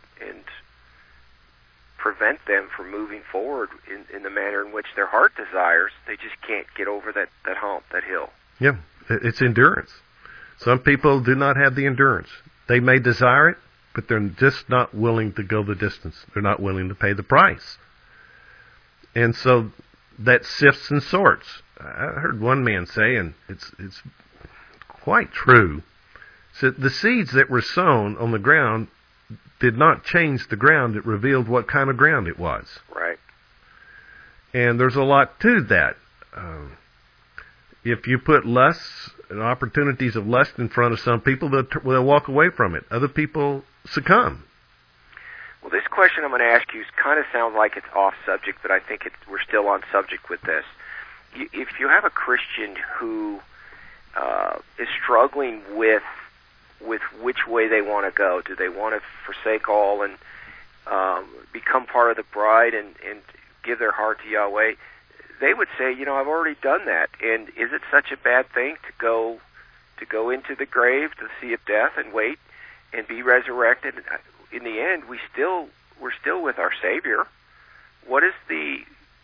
prevent them from moving forward in the manner in which their heart desires. They just can't get over that hump, that hill. Yeah, it's endurance. Some people do not have the endurance. They may desire it, but they're just not willing to go the distance. They're not willing to pay the price. And so that sifts and sorts. I heard one man say, and it's quite true, said the seeds that were sown on the ground did not change the ground. It revealed what kind of ground it was. Right. And there's a lot to that. If you put lust and opportunities of lust in front of some people, they'll walk away from it. Other people succumb. Well, this question I'm going to ask you kind of sounds like it's off subject, but I think we're still on subject with this. If you have a Christian who is struggling with which way they want to go, do they want to forsake all and become part of the bride and give their heart to Yahweh? They would say, I've already done that, and is it such a bad thing to go into the grave, to see a death and wait and be resurrected? In the end, we're still with our Savior. What is the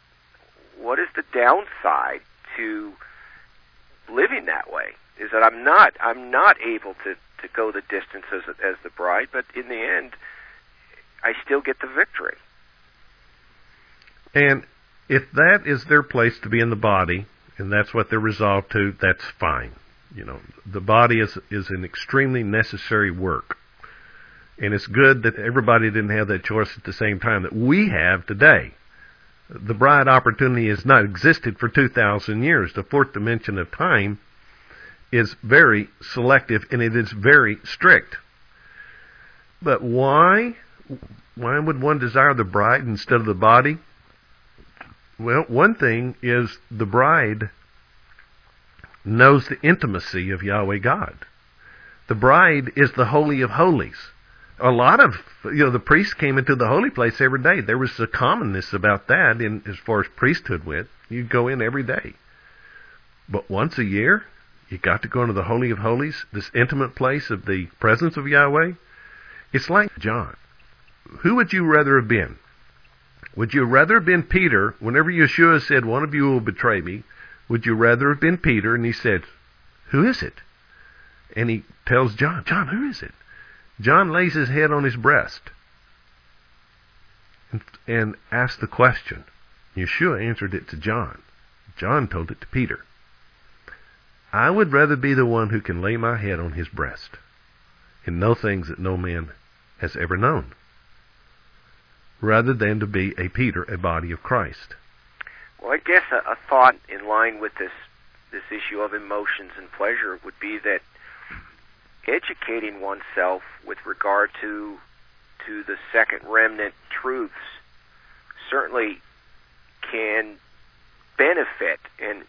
downside to living that way? Is that I'm not able to go the distance as the bride, but in the end, I still get the victory. And if that is their place to be in the body, and that's what they're resolved to, that's fine. The body is an extremely necessary work. And it's good that everybody didn't have that choice at the same time that we have today. The bride opportunity has not existed for 2,000 years. The fourth dimension of time is very selective, and it is very strict. But why would one desire the bride instead of the body? Well, one thing is the bride knows the intimacy of Yahweh God. The bride is the Holy of Holies. A lot of, the priests came into the holy place every day. There was a commonness about that as far as priesthood went. You'd go in every day. But once a year, you got to go into the Holy of Holies, this intimate place of the presence of Yahweh. It's like John. Who would you rather have been? Would you rather have been Peter? Whenever Yeshua said, one of you will betray me, would you rather have been Peter? And he said, who is it? And he tells John, who is it? John lays his head on his breast and asks the question. Yeshua answered it to John. John told it to Peter. I would rather be the one who can lay my head on his breast and know things that no man has ever known, rather than to be a Peter, a body of Christ. Well, I guess a thought in line with this issue of emotions and pleasure would be that educating oneself with regard to the second remnant truths certainly can benefit and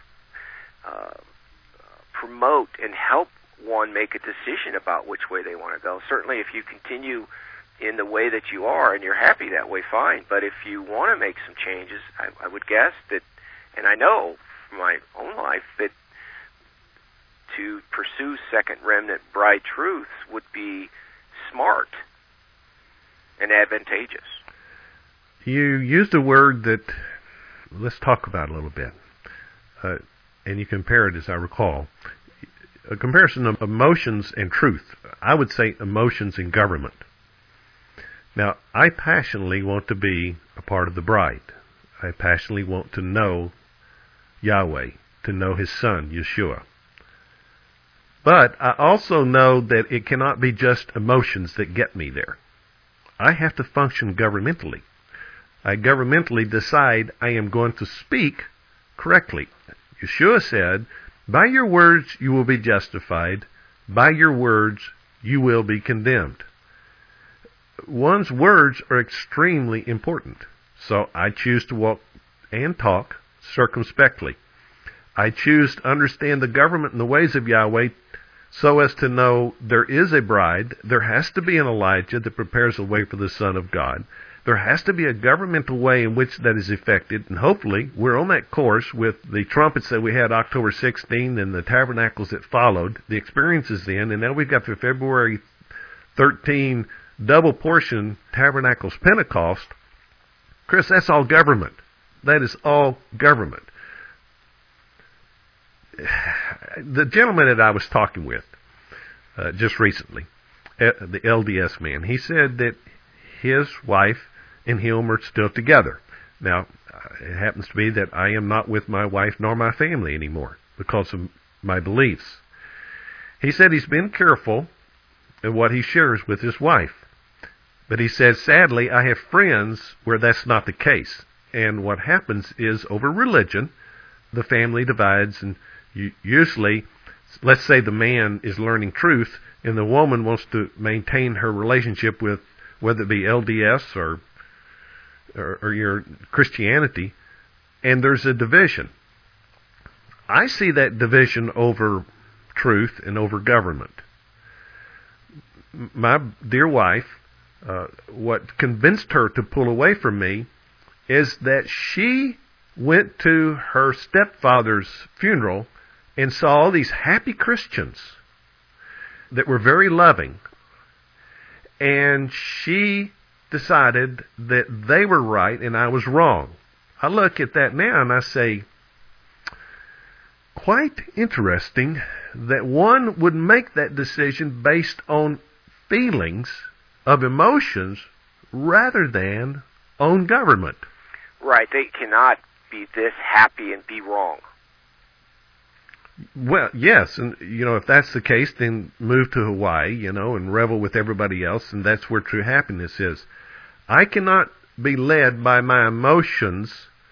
promote and help one make a decision about which way they want to go. Certainly, if you continue in the way that you are and you're happy that way, fine. But if you want to make some changes, I would guess that, and I know from my own life, that to pursue second remnant bride truths would be smart and advantageous. You used a word that, let's talk about a little bit. And you compare it, as I recall, a comparison of emotions and truth. I would say emotions and government. Now, I passionately want to be a part of the bride. I passionately want to know Yahweh, to know His Son, Yeshua. But I also know that it cannot be just emotions that get me there. I have to function governmentally. I governmentally decide I am going to speak correctly. Yeshua said, by your words you will be justified, by your words you will be condemned. One's words are extremely important. So I choose to walk and talk circumspectly. I choose to understand the government and the ways of Yahweh so as to know there is a bride, there has to be an Elijah that prepares the way for the Son of God. There has to be a governmental way in which that is effected, and hopefully we're on that course with the trumpets that we had October 16 and the tabernacles that followed, the experiences then, and now we've got the February 13 double portion Tabernacles Pentecost. Chris, that's all government. That is all government. The gentleman that I was talking with just recently, the LDS man, he said that his wife and him are still together. Now, it happens to be that I am not with my wife nor my family anymore because of my beliefs. He said he's been careful in what he shares with his wife. But he says, sadly, I have friends where that's not the case. And what happens is, over religion, the family divides, and usually, let's say the man is learning truth, and the woman wants to maintain her relationship with, whether it be LDS or your Christianity, and there's a division. I see that division over truth and over government. My dear wife, what convinced her to pull away from me is that she went to her stepfather's funeral and saw all these happy Christians that were very loving, and she decided that they were right and I was wrong. I look at that now and I say, quite interesting that one would make that decision based on feelings of emotions rather than on government. Right. They cannot be this happy and be wrong. Well, yes, and if that's the case, then move to Hawaii, and revel with everybody else, and that's where true happiness is. I cannot be led by my emotions.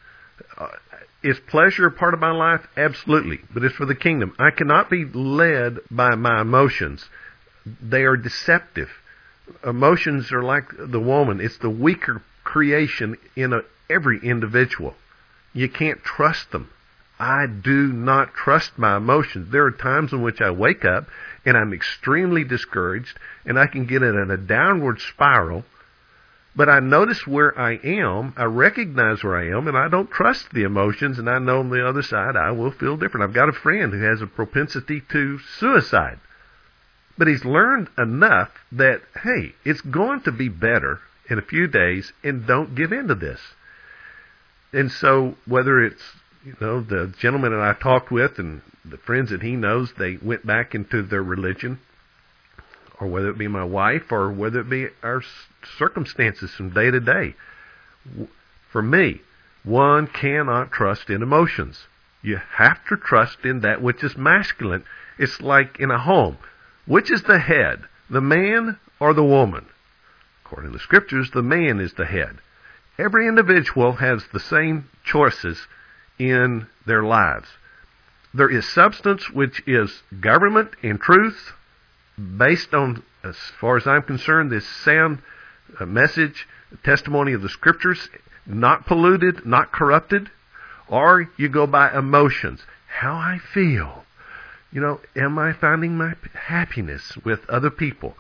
Is pleasure a part of my life? Absolutely, but it's for the kingdom. I cannot be led by my emotions. They are deceptive. Emotions are like the woman. It's the weaker creation in every individual. You can't trust them. I do not trust my emotions. There are times in which I wake up and I'm extremely discouraged and I can get in a downward spiral, but I notice where I am, I recognize where I am, and I don't trust the emotions, and I know on the other side I will feel different. I've got a friend who has a propensity to suicide, but he's learned enough that, hey, it's going to be better in a few days, and don't give in to this. And so whether it's the gentleman that I talked with and the friends that he knows, they went back into their religion, or whether it be my wife, or whether it be our circumstances from day to day. For me, one cannot trust in emotions. You have to trust in that which is masculine. It's like in a home. Which is the head, the man or the woman? According to the Scriptures, the man is the head. Every individual has the same choices in their lives. There is substance, which is government and truth, based on, as far as I'm concerned, this sound message, testimony of the Scriptures, not polluted, not corrupted. Or you go by emotions. How I feel. Am I finding my happiness with other people?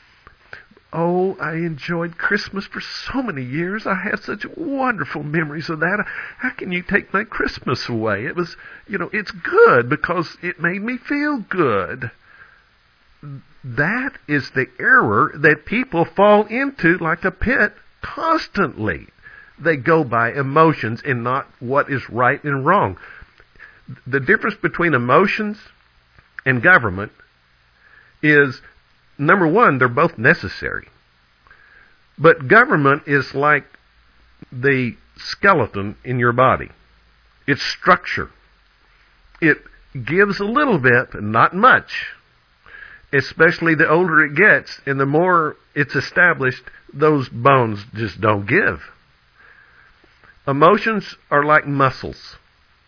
Oh, I enjoyed Christmas for so many years. I had such wonderful memories of that. How can you take my Christmas away? It was, it's good because it made me feel good. That is the error that people fall into like a pit constantly. They go by emotions and not what is right and wrong. The difference between emotions and government is, number one, they're both necessary. But government is like the skeleton in your body. It's structure. It gives a little bit, but not much. Especially the older it gets and the more it's established, those bones just don't give. Emotions are like muscles.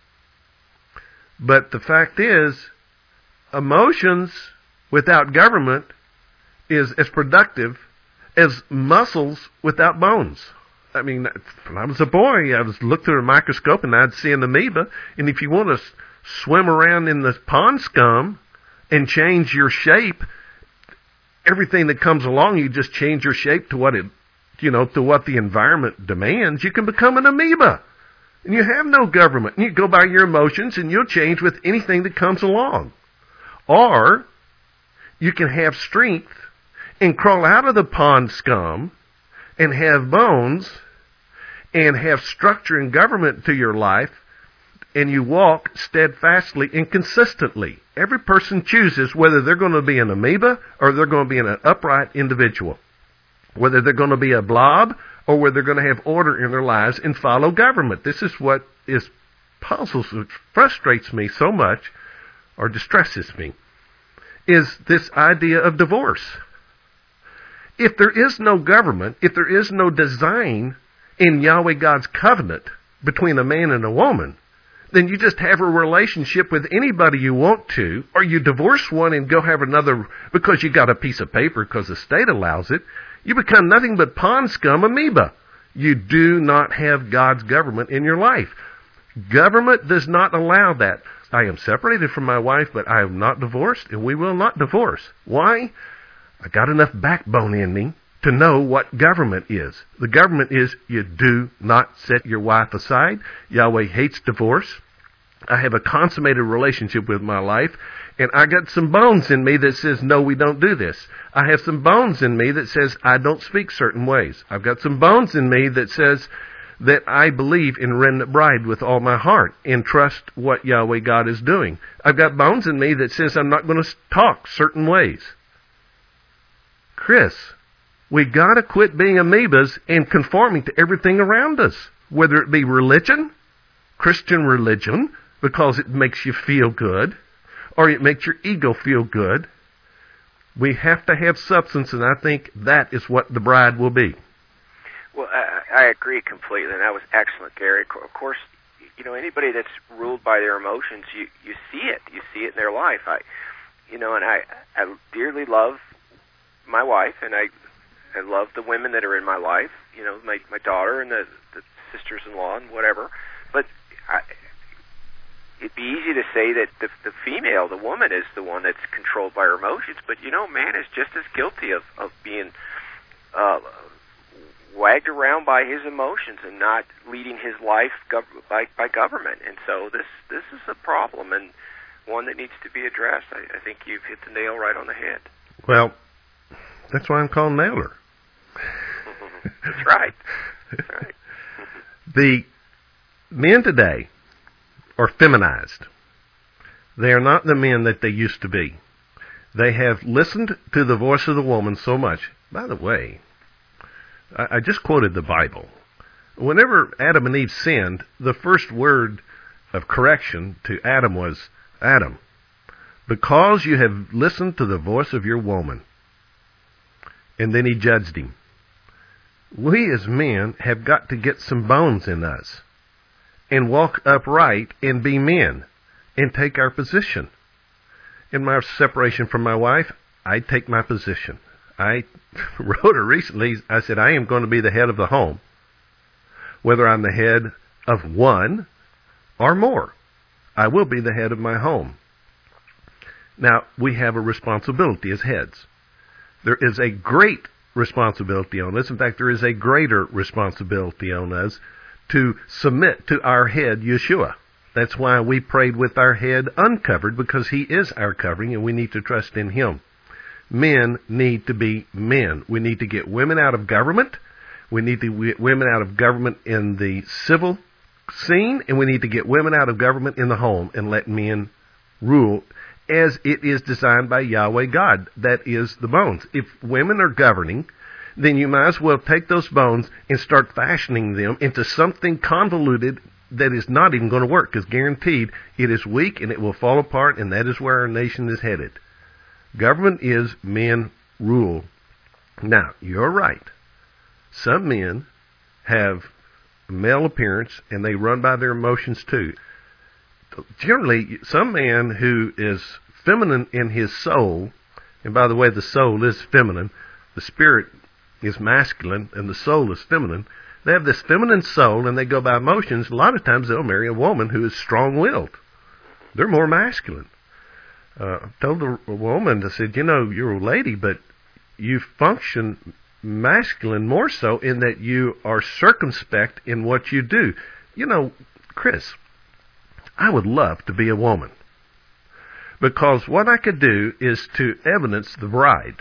But the fact is, emotions without government is as productive as muscles without bones. I mean, when I was a boy, I was looked through a microscope and I'd see an amoeba, and if you want to swim around in the pond scum and change your shape, everything that comes along, you just change your shape to what it to what the environment demands, you can become an amoeba. And you have no government. And you go by your emotions and you'll change with anything that comes along. Or you can have strength and crawl out of the pond scum and have bones and have structure and government to your life, and you walk steadfastly and consistently. Every person chooses whether they're going to be an amoeba or they're going to be an upright individual, whether they're going to be a blob or whether they're going to have order in their lives and follow government. This is what puzzles, which frustrates me so much or distresses me, is this idea of divorce. If there is no government, if there is no design in Yahweh God's covenant between a man and a woman, then you just have a relationship with anybody you want to, or you divorce one and go have another because you got a piece of paper because the state allows it. You become nothing but pond scum amoeba. You do not have God's government in your life. Government does not allow that. I am separated from my wife, but I am not divorced, and we will not divorce. Why? I got enough backbone in me to know what government is. The government is you do not set your wife aside. Yahweh hates divorce. I have a consummated relationship with my life, and I got some bones in me that says, no, we don't do this. I have some bones in me that says I don't speak certain ways. I've got some bones in me that says that I believe in Remnant Bride with all my heart and trust what Yahweh God is doing. I've got bones in me that says I'm not going to talk certain ways. Chris, we got to quit being amoebas and conforming to everything around us, whether it be religion, Christian religion, because it makes you feel good, or it makes your ego feel good. We have to have substance, and I think that is what the bride will be. Well, I agree completely, and that was excellent, Gary. Of course, anybody that's ruled by their emotions, you see it. You see it in their life. I dearly love my wife, and I love the women that are in my life, my daughter and the sisters-in-law and whatever. But it'd be easy to say that the female, the woman, is the one that's controlled by her emotions. But, man is just as guilty of being wagged around by his emotions and not leading his life by government. And so this is a problem, and one that needs to be addressed. I think you've hit the nail right on the head. Well, that's why I'm called Nailer. That's right. That's right. The men today are feminized. They are not the men that they used to be. They have listened to the voice of the woman so much. By the way, I just quoted the Bible. Whenever Adam and Eve sinned, the first word of correction to Adam was, Adam, because you have listened to the voice of your woman. And then he judged him. We as men have got to get some bones in us and walk upright and be men and take our position. In my separation from my wife, I take my position. I wrote her recently, I said, I am going to be the head of the home, whether I'm the head of one or more. I will be the head of my home. Now, we have a responsibility as heads. There is a great responsibility on us. In fact, there is a greater responsibility on us to submit to our head, Yeshua. That's why we prayed with our head uncovered, because he is our covering and we need to trust in him. Men need to be men. We need to get women out of government. We need to get women out of government in the civil scene, and we need to get women out of government in the home and let men rule as it is designed by Yahweh God. That is the bones. If women are governing, then you might as well take those bones and start fashioning them into something convoluted that is not even going to work, because guaranteed it is weak and it will fall apart, and that is where our nation is headed. Government is men rule. Now, you're right. Some men have male appearance and they run by their emotions too. Generally, some man who is feminine in his soul, and by the way, the soul is feminine, the spirit is masculine, and the soul is feminine. They have this feminine soul and they go by emotions. A lot of times they'll marry a woman who is strong-willed. They're more masculine. I told the woman, I said, you're a lady, but you function masculine more so in that you are circumspect in what you do. You know, Chris, I would love to be a woman, because what I could do is to evidence the bride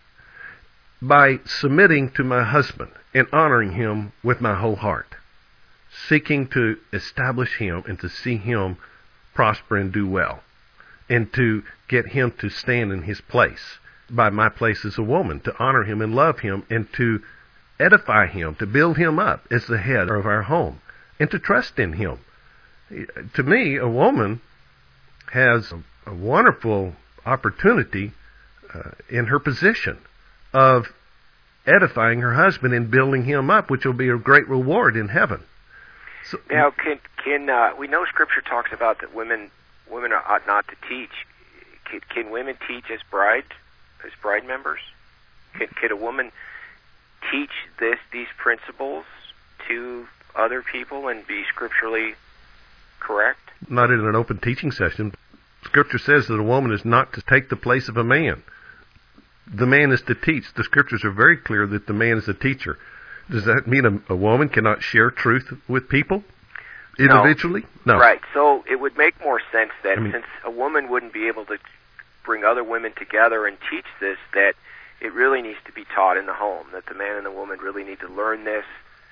by submitting to my husband and honoring him with my whole heart, seeking to establish him and to see him prosper and do well, and to get him to stand in his place by my place as a woman, to honor him and love him and to edify him, to build him up as the head of our home, and to trust in him. To me, a woman has a wonderful opportunity in her position of edifying her husband and building him up, which will be a great reward in heaven. So, now, can we know Scripture talks about that women ought not to teach. Can women teach as bride members? Could a woman teach these principles to other people and be scripturally correct? Not in an open teaching session. Scripture says that a woman is not to take the place of a man. The man is to teach. The Scriptures are very clear that the man is a teacher. Does that mean a woman cannot share truth with people individually? No. Right. So it would make more sense that since a woman wouldn't be able to bring other women together and teach this, that it really needs to be taught in the home, that the man and the woman really need to learn this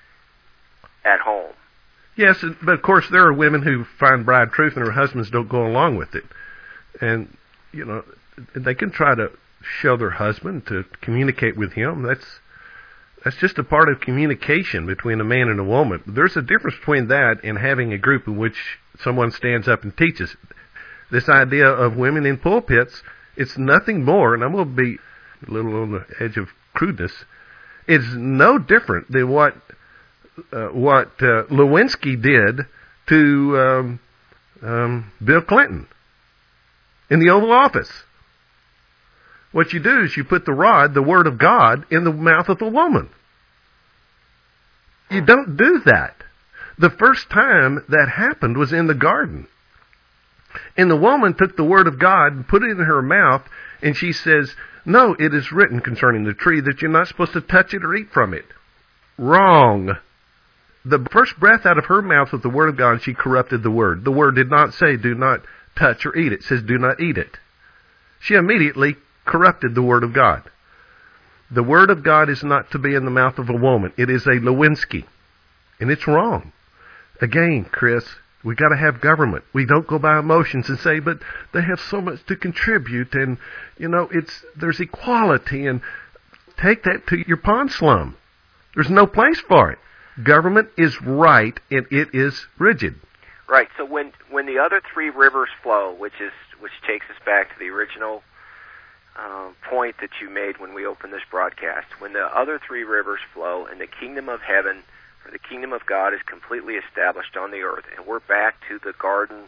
at home. Yes, but of course there are women who find bride truth and her husbands don't go along with it. And, you know, they can try to show their husband, to communicate with him. That's just a part of communication between a man and a woman. There's a difference between that and having a group in which someone stands up and teaches. This idea of women in pulpits, it's nothing more, and I'm going to be a little on the edge of crudeness, it's no different than what Lewinsky did to Bill Clinton in the Oval Office. What you do is you put the rod, the Word of God, in the mouth of a woman. You don't do that. The first time that happened was in the garden. And the woman took the Word of God and put it in her mouth, and she says, "No, it is written concerning the tree that you're not supposed to touch it or eat from it." Wrong. The first breath out of her mouth with the Word of God, she corrupted the Word. The Word did not say, "Do not touch or eat it." It says, "Do not eat it." She immediately corrupted the Word of God. The Word of God is not to be in the mouth of a woman. It is a Lewinsky. And it's wrong. Again, Chris, we got to have government. We don't go by emotions and say, but they have so much to contribute, and, you know, there's equality, and take that to your pond slum. There's no place for it. Government is right, and it is rigid. Right. So when the other three rivers flow, which takes us back to the original point that you made when we opened this broadcast, when the other three rivers flow and the kingdom of heaven, or the kingdom of God, is completely established on the earth, and we're back to the garden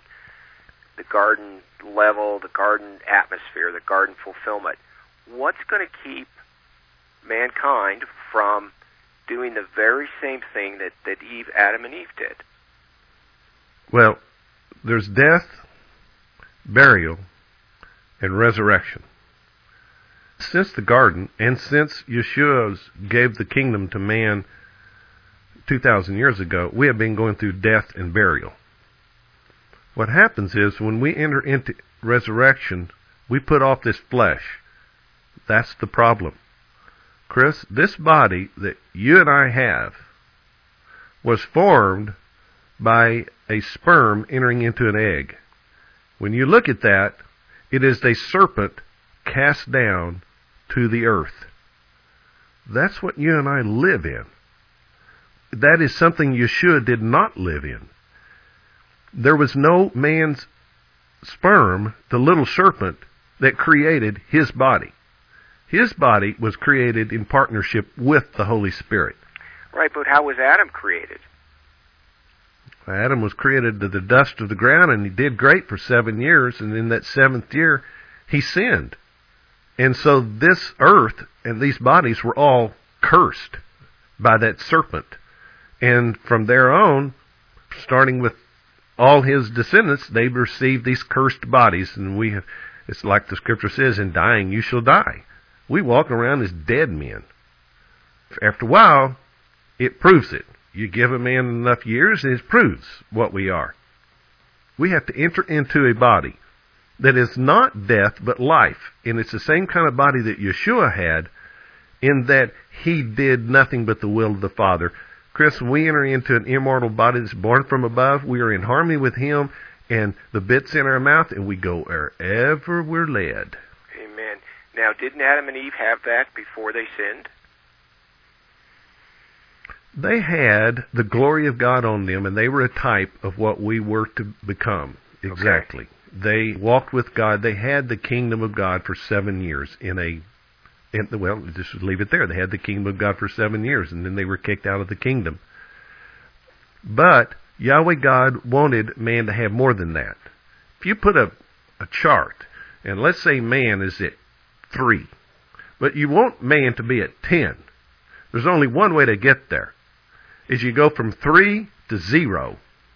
level, the garden atmosphere, the garden fulfillment, what's going to keep mankind from doing the very same thing that Adam and Eve did? Well, there's death, burial, and resurrection. Since the garden, and since Yeshua gave the kingdom to man 2,000 years ago, we have been going through death and burial. What happens is, when we enter into resurrection, we put off this flesh. That's the problem. Chris, this body that you and I have was formed by a sperm entering into an egg. When you look at that, it is a serpent cast down to the earth. That's what you and I live in. That is something Yeshua did not live in. There was no man's sperm, the little serpent, that created his body. His body was created in partnership with the Holy Spirit. Right, but how was Adam created? Adam was created to the dust of the ground, and he did great for 7 years, and in that 7th year, he sinned. And so this earth and these bodies were all cursed by that serpent. And from there on, starting with all his descendants, they received these cursed bodies. And it's like the Scripture says, in dying you shall die. We walk around as dead men. After a while, it proves it. You give a man enough years, and it proves what we are. We have to enter into a body that is not death, but life. And it's the same kind of body that Yeshua had, in that he did nothing but the will of the Father. Chris, when we enter into an immortal body that's born from above, we are in harmony with him, and the bit's in our mouth, and we go wherever we're led. Amen. Now, didn't Adam and Eve have that before they sinned? They had the glory of God on them, and they were a type of what we were to become. Exactly. Okay. They walked with God. They had the kingdom of God for 7 years well, just leave it there. They had the kingdom of God for 7 years, and then they were kicked out of the kingdom. But Yahweh God wanted man to have more than that. If you put a chart, and let's say man is at 3, but you want man to be at 10, there's only one way to get there, is you go from 3 to 0.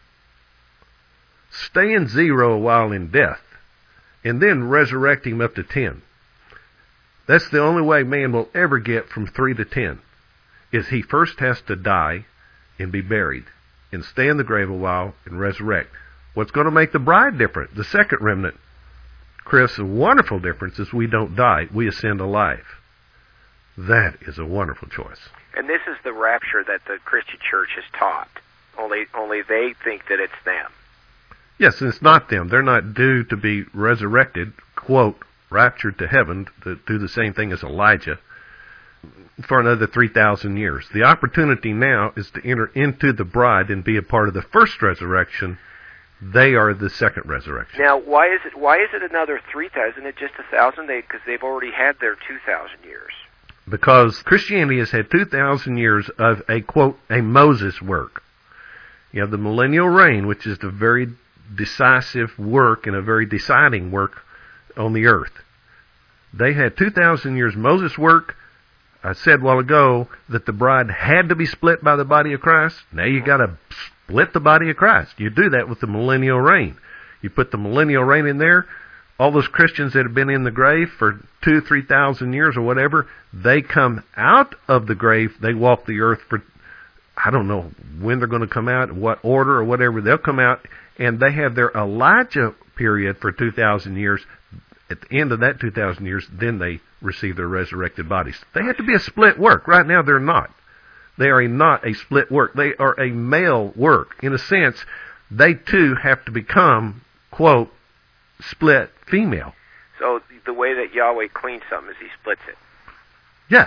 Stay in 0 while in death, and then resurrect him up to 10. That's the only way man will ever get from 3 to 10, is he first has to die and be buried, and stay in the grave a while and resurrect. What's going to make the bride different? The second remnant, Chris, a wonderful difference is we don't die, we ascend alive. That is a wonderful choice. And this is the rapture that the Christian church has taught. Only they think that it's them. Yes, and it's not them. They're not due to be resurrected, quote, raptured to heaven, to do the same thing as Elijah, for another 3,000 years. The opportunity now is to enter into the bride and be a part of the first resurrection. They are the second resurrection. Now, why is it another 3,000? Isn't it just 1,000? Because they've already had their 2,000 years. Because Christianity has had 2,000 years of a, quote, a Moses work. You have the millennial reign, which is the very decisive work and a very deciding work on the earth. They had 2,000 years Moses work. I said a while ago that the bride had to be split by the body of Christ. Now you got to split the body of Christ. You do that with the millennial reign. You put the millennial reign in there. All those Christians that have been in the grave for 2,000, 3,000 years or whatever, they come out of the grave. They walk the earth for, I don't know when they're going to come out, what order or whatever. They'll come out, and they have their Elijah period for 2,000 years. At the end of that 2,000 years, then they receive their resurrected bodies. They have to be a split work. Right now, they're not. They are not a split work. They are a male work. In a sense, they too have to become, quote, split female. So the way that Yahweh cleans something is he splits it. Yes.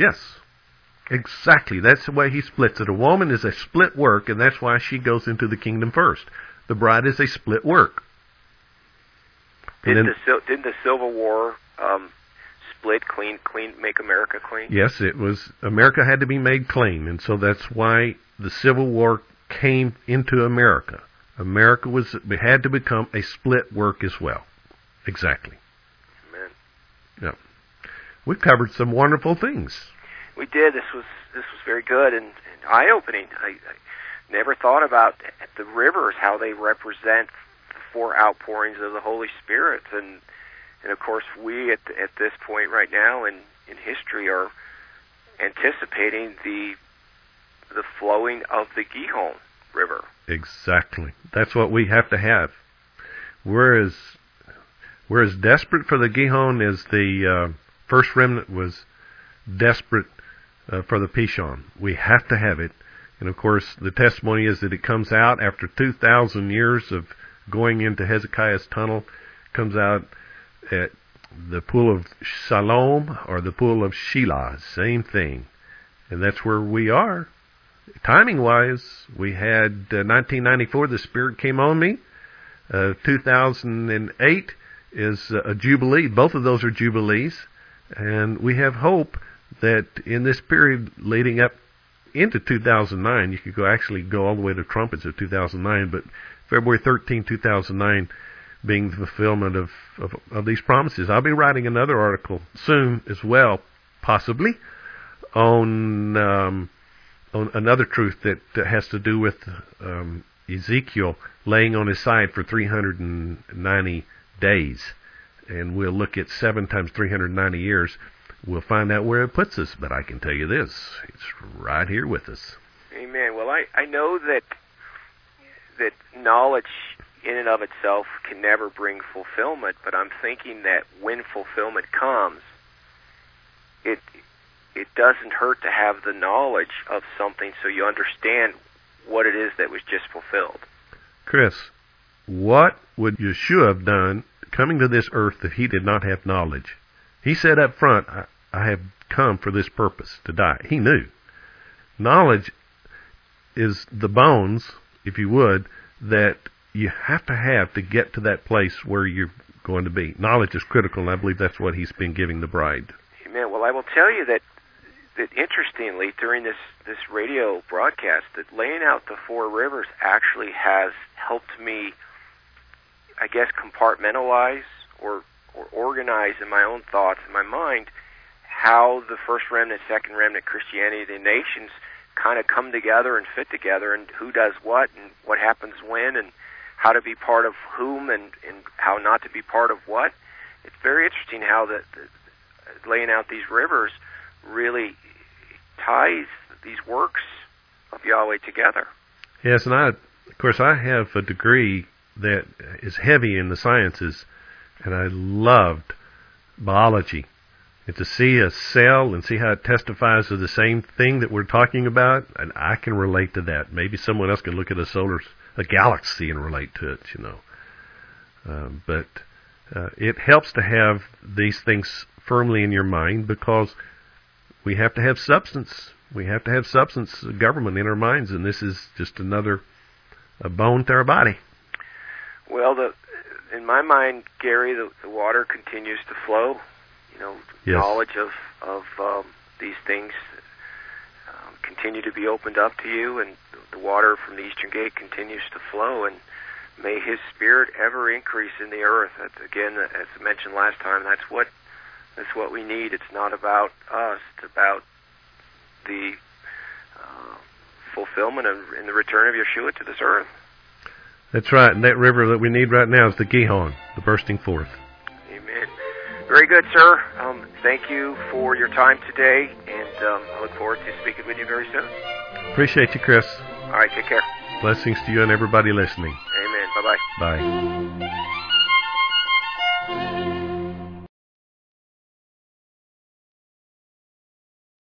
Exactly. That's the way he splits it. A woman is a split work, and that's why she goes into the kingdom first. The bride is a split work. Didn't the Civil War split, clean, make America clean? Yes, it was. America had to be made clean, and so that's why the Civil War came into America. America had to become a split work as well. Exactly. Amen. Yeah. We've covered some wonderful things. We did. This was very good and eye-opening. I never thought about the rivers, how they represent the 4 outpourings of the Holy Spirit, and of course we at this point right now in history are anticipating the flowing of the Gihon River. Exactly. That's what we have to have. We're as desperate for the Gihon as the first remnant was desperate for the Pishon. We have to have it. And of course, the testimony is that it comes out after 2,000 years of going into Hezekiah's tunnel, comes out at the pool of Siloam or the pool of Shelah, same thing. And that's where we are. Timing-wise, we had 1994, the Spirit came on me. 2008 is a Jubilee. Both of those are Jubilees. And we have hope that in this period leading up into 2009, you could actually go all the way to trumpets of 2009, but February 13, 2009 being the fulfillment of these promises. I'll be writing another article soon as well, possibly, on another truth that has to do with Ezekiel laying on his side for 390 days. And we'll look at 7 times 390 years. we'll find out where it puts us. But I can tell you this, it's right here with us. Amen. Well, I know that knowledge in and of itself can never bring fulfillment, but I'm thinking that when fulfillment comes, it doesn't hurt to have the knowledge of something so you understand what it is that was just fulfilled. Chris, what would Yeshua have done coming to this earth if he did not have knowledge? He said up front, I have come for this purpose, to die. He knew. Knowledge is the bones, if you would, that you have to get to that place where you're going to be. Knowledge is critical, and I believe that's what he's been giving the bride. Amen. Well, I will tell you that interestingly, during this radio broadcast, that laying out the four rivers actually has helped me, I guess, compartmentalize or organize in my own thoughts, in my mind, how the first remnant, second remnant, Christianity, the nations kind of come together and fit together, and who does what, and what happens when, and how to be part of whom, and how not to be part of what. It's very interesting how the laying out these rivers really ties these works of Yahweh together. Yes, and of course I have a degree that is heavy in the sciences, and I loved biology. And to see a cell and see how it testifies to the same thing that we're talking about, and I can relate to that. Maybe someone else can look at a galaxy and relate to it, you know. But it helps to have these things firmly in your mind, because we have to have substance. We have to have substance government in our minds, and this is just another bone to our body. Well, in my mind, Gary, the water continues to flow. You know, yes. Knowledge of these things continue to be opened up to you, and the water from the Eastern Gate continues to flow, and may His Spirit ever increase in the earth. That's, again, as I mentioned last time, that's what we need. It's not about us. It's about the fulfillment in the return of Yeshua to this earth. That's right, and that river that we need right now is the Gihon, the bursting forth. Amen. Very good, sir. Thank you for your time today, and I look forward to speaking with you very soon. Appreciate you, Chris. All right, take care. Blessings to you and everybody listening. Amen. Bye-bye. Bye.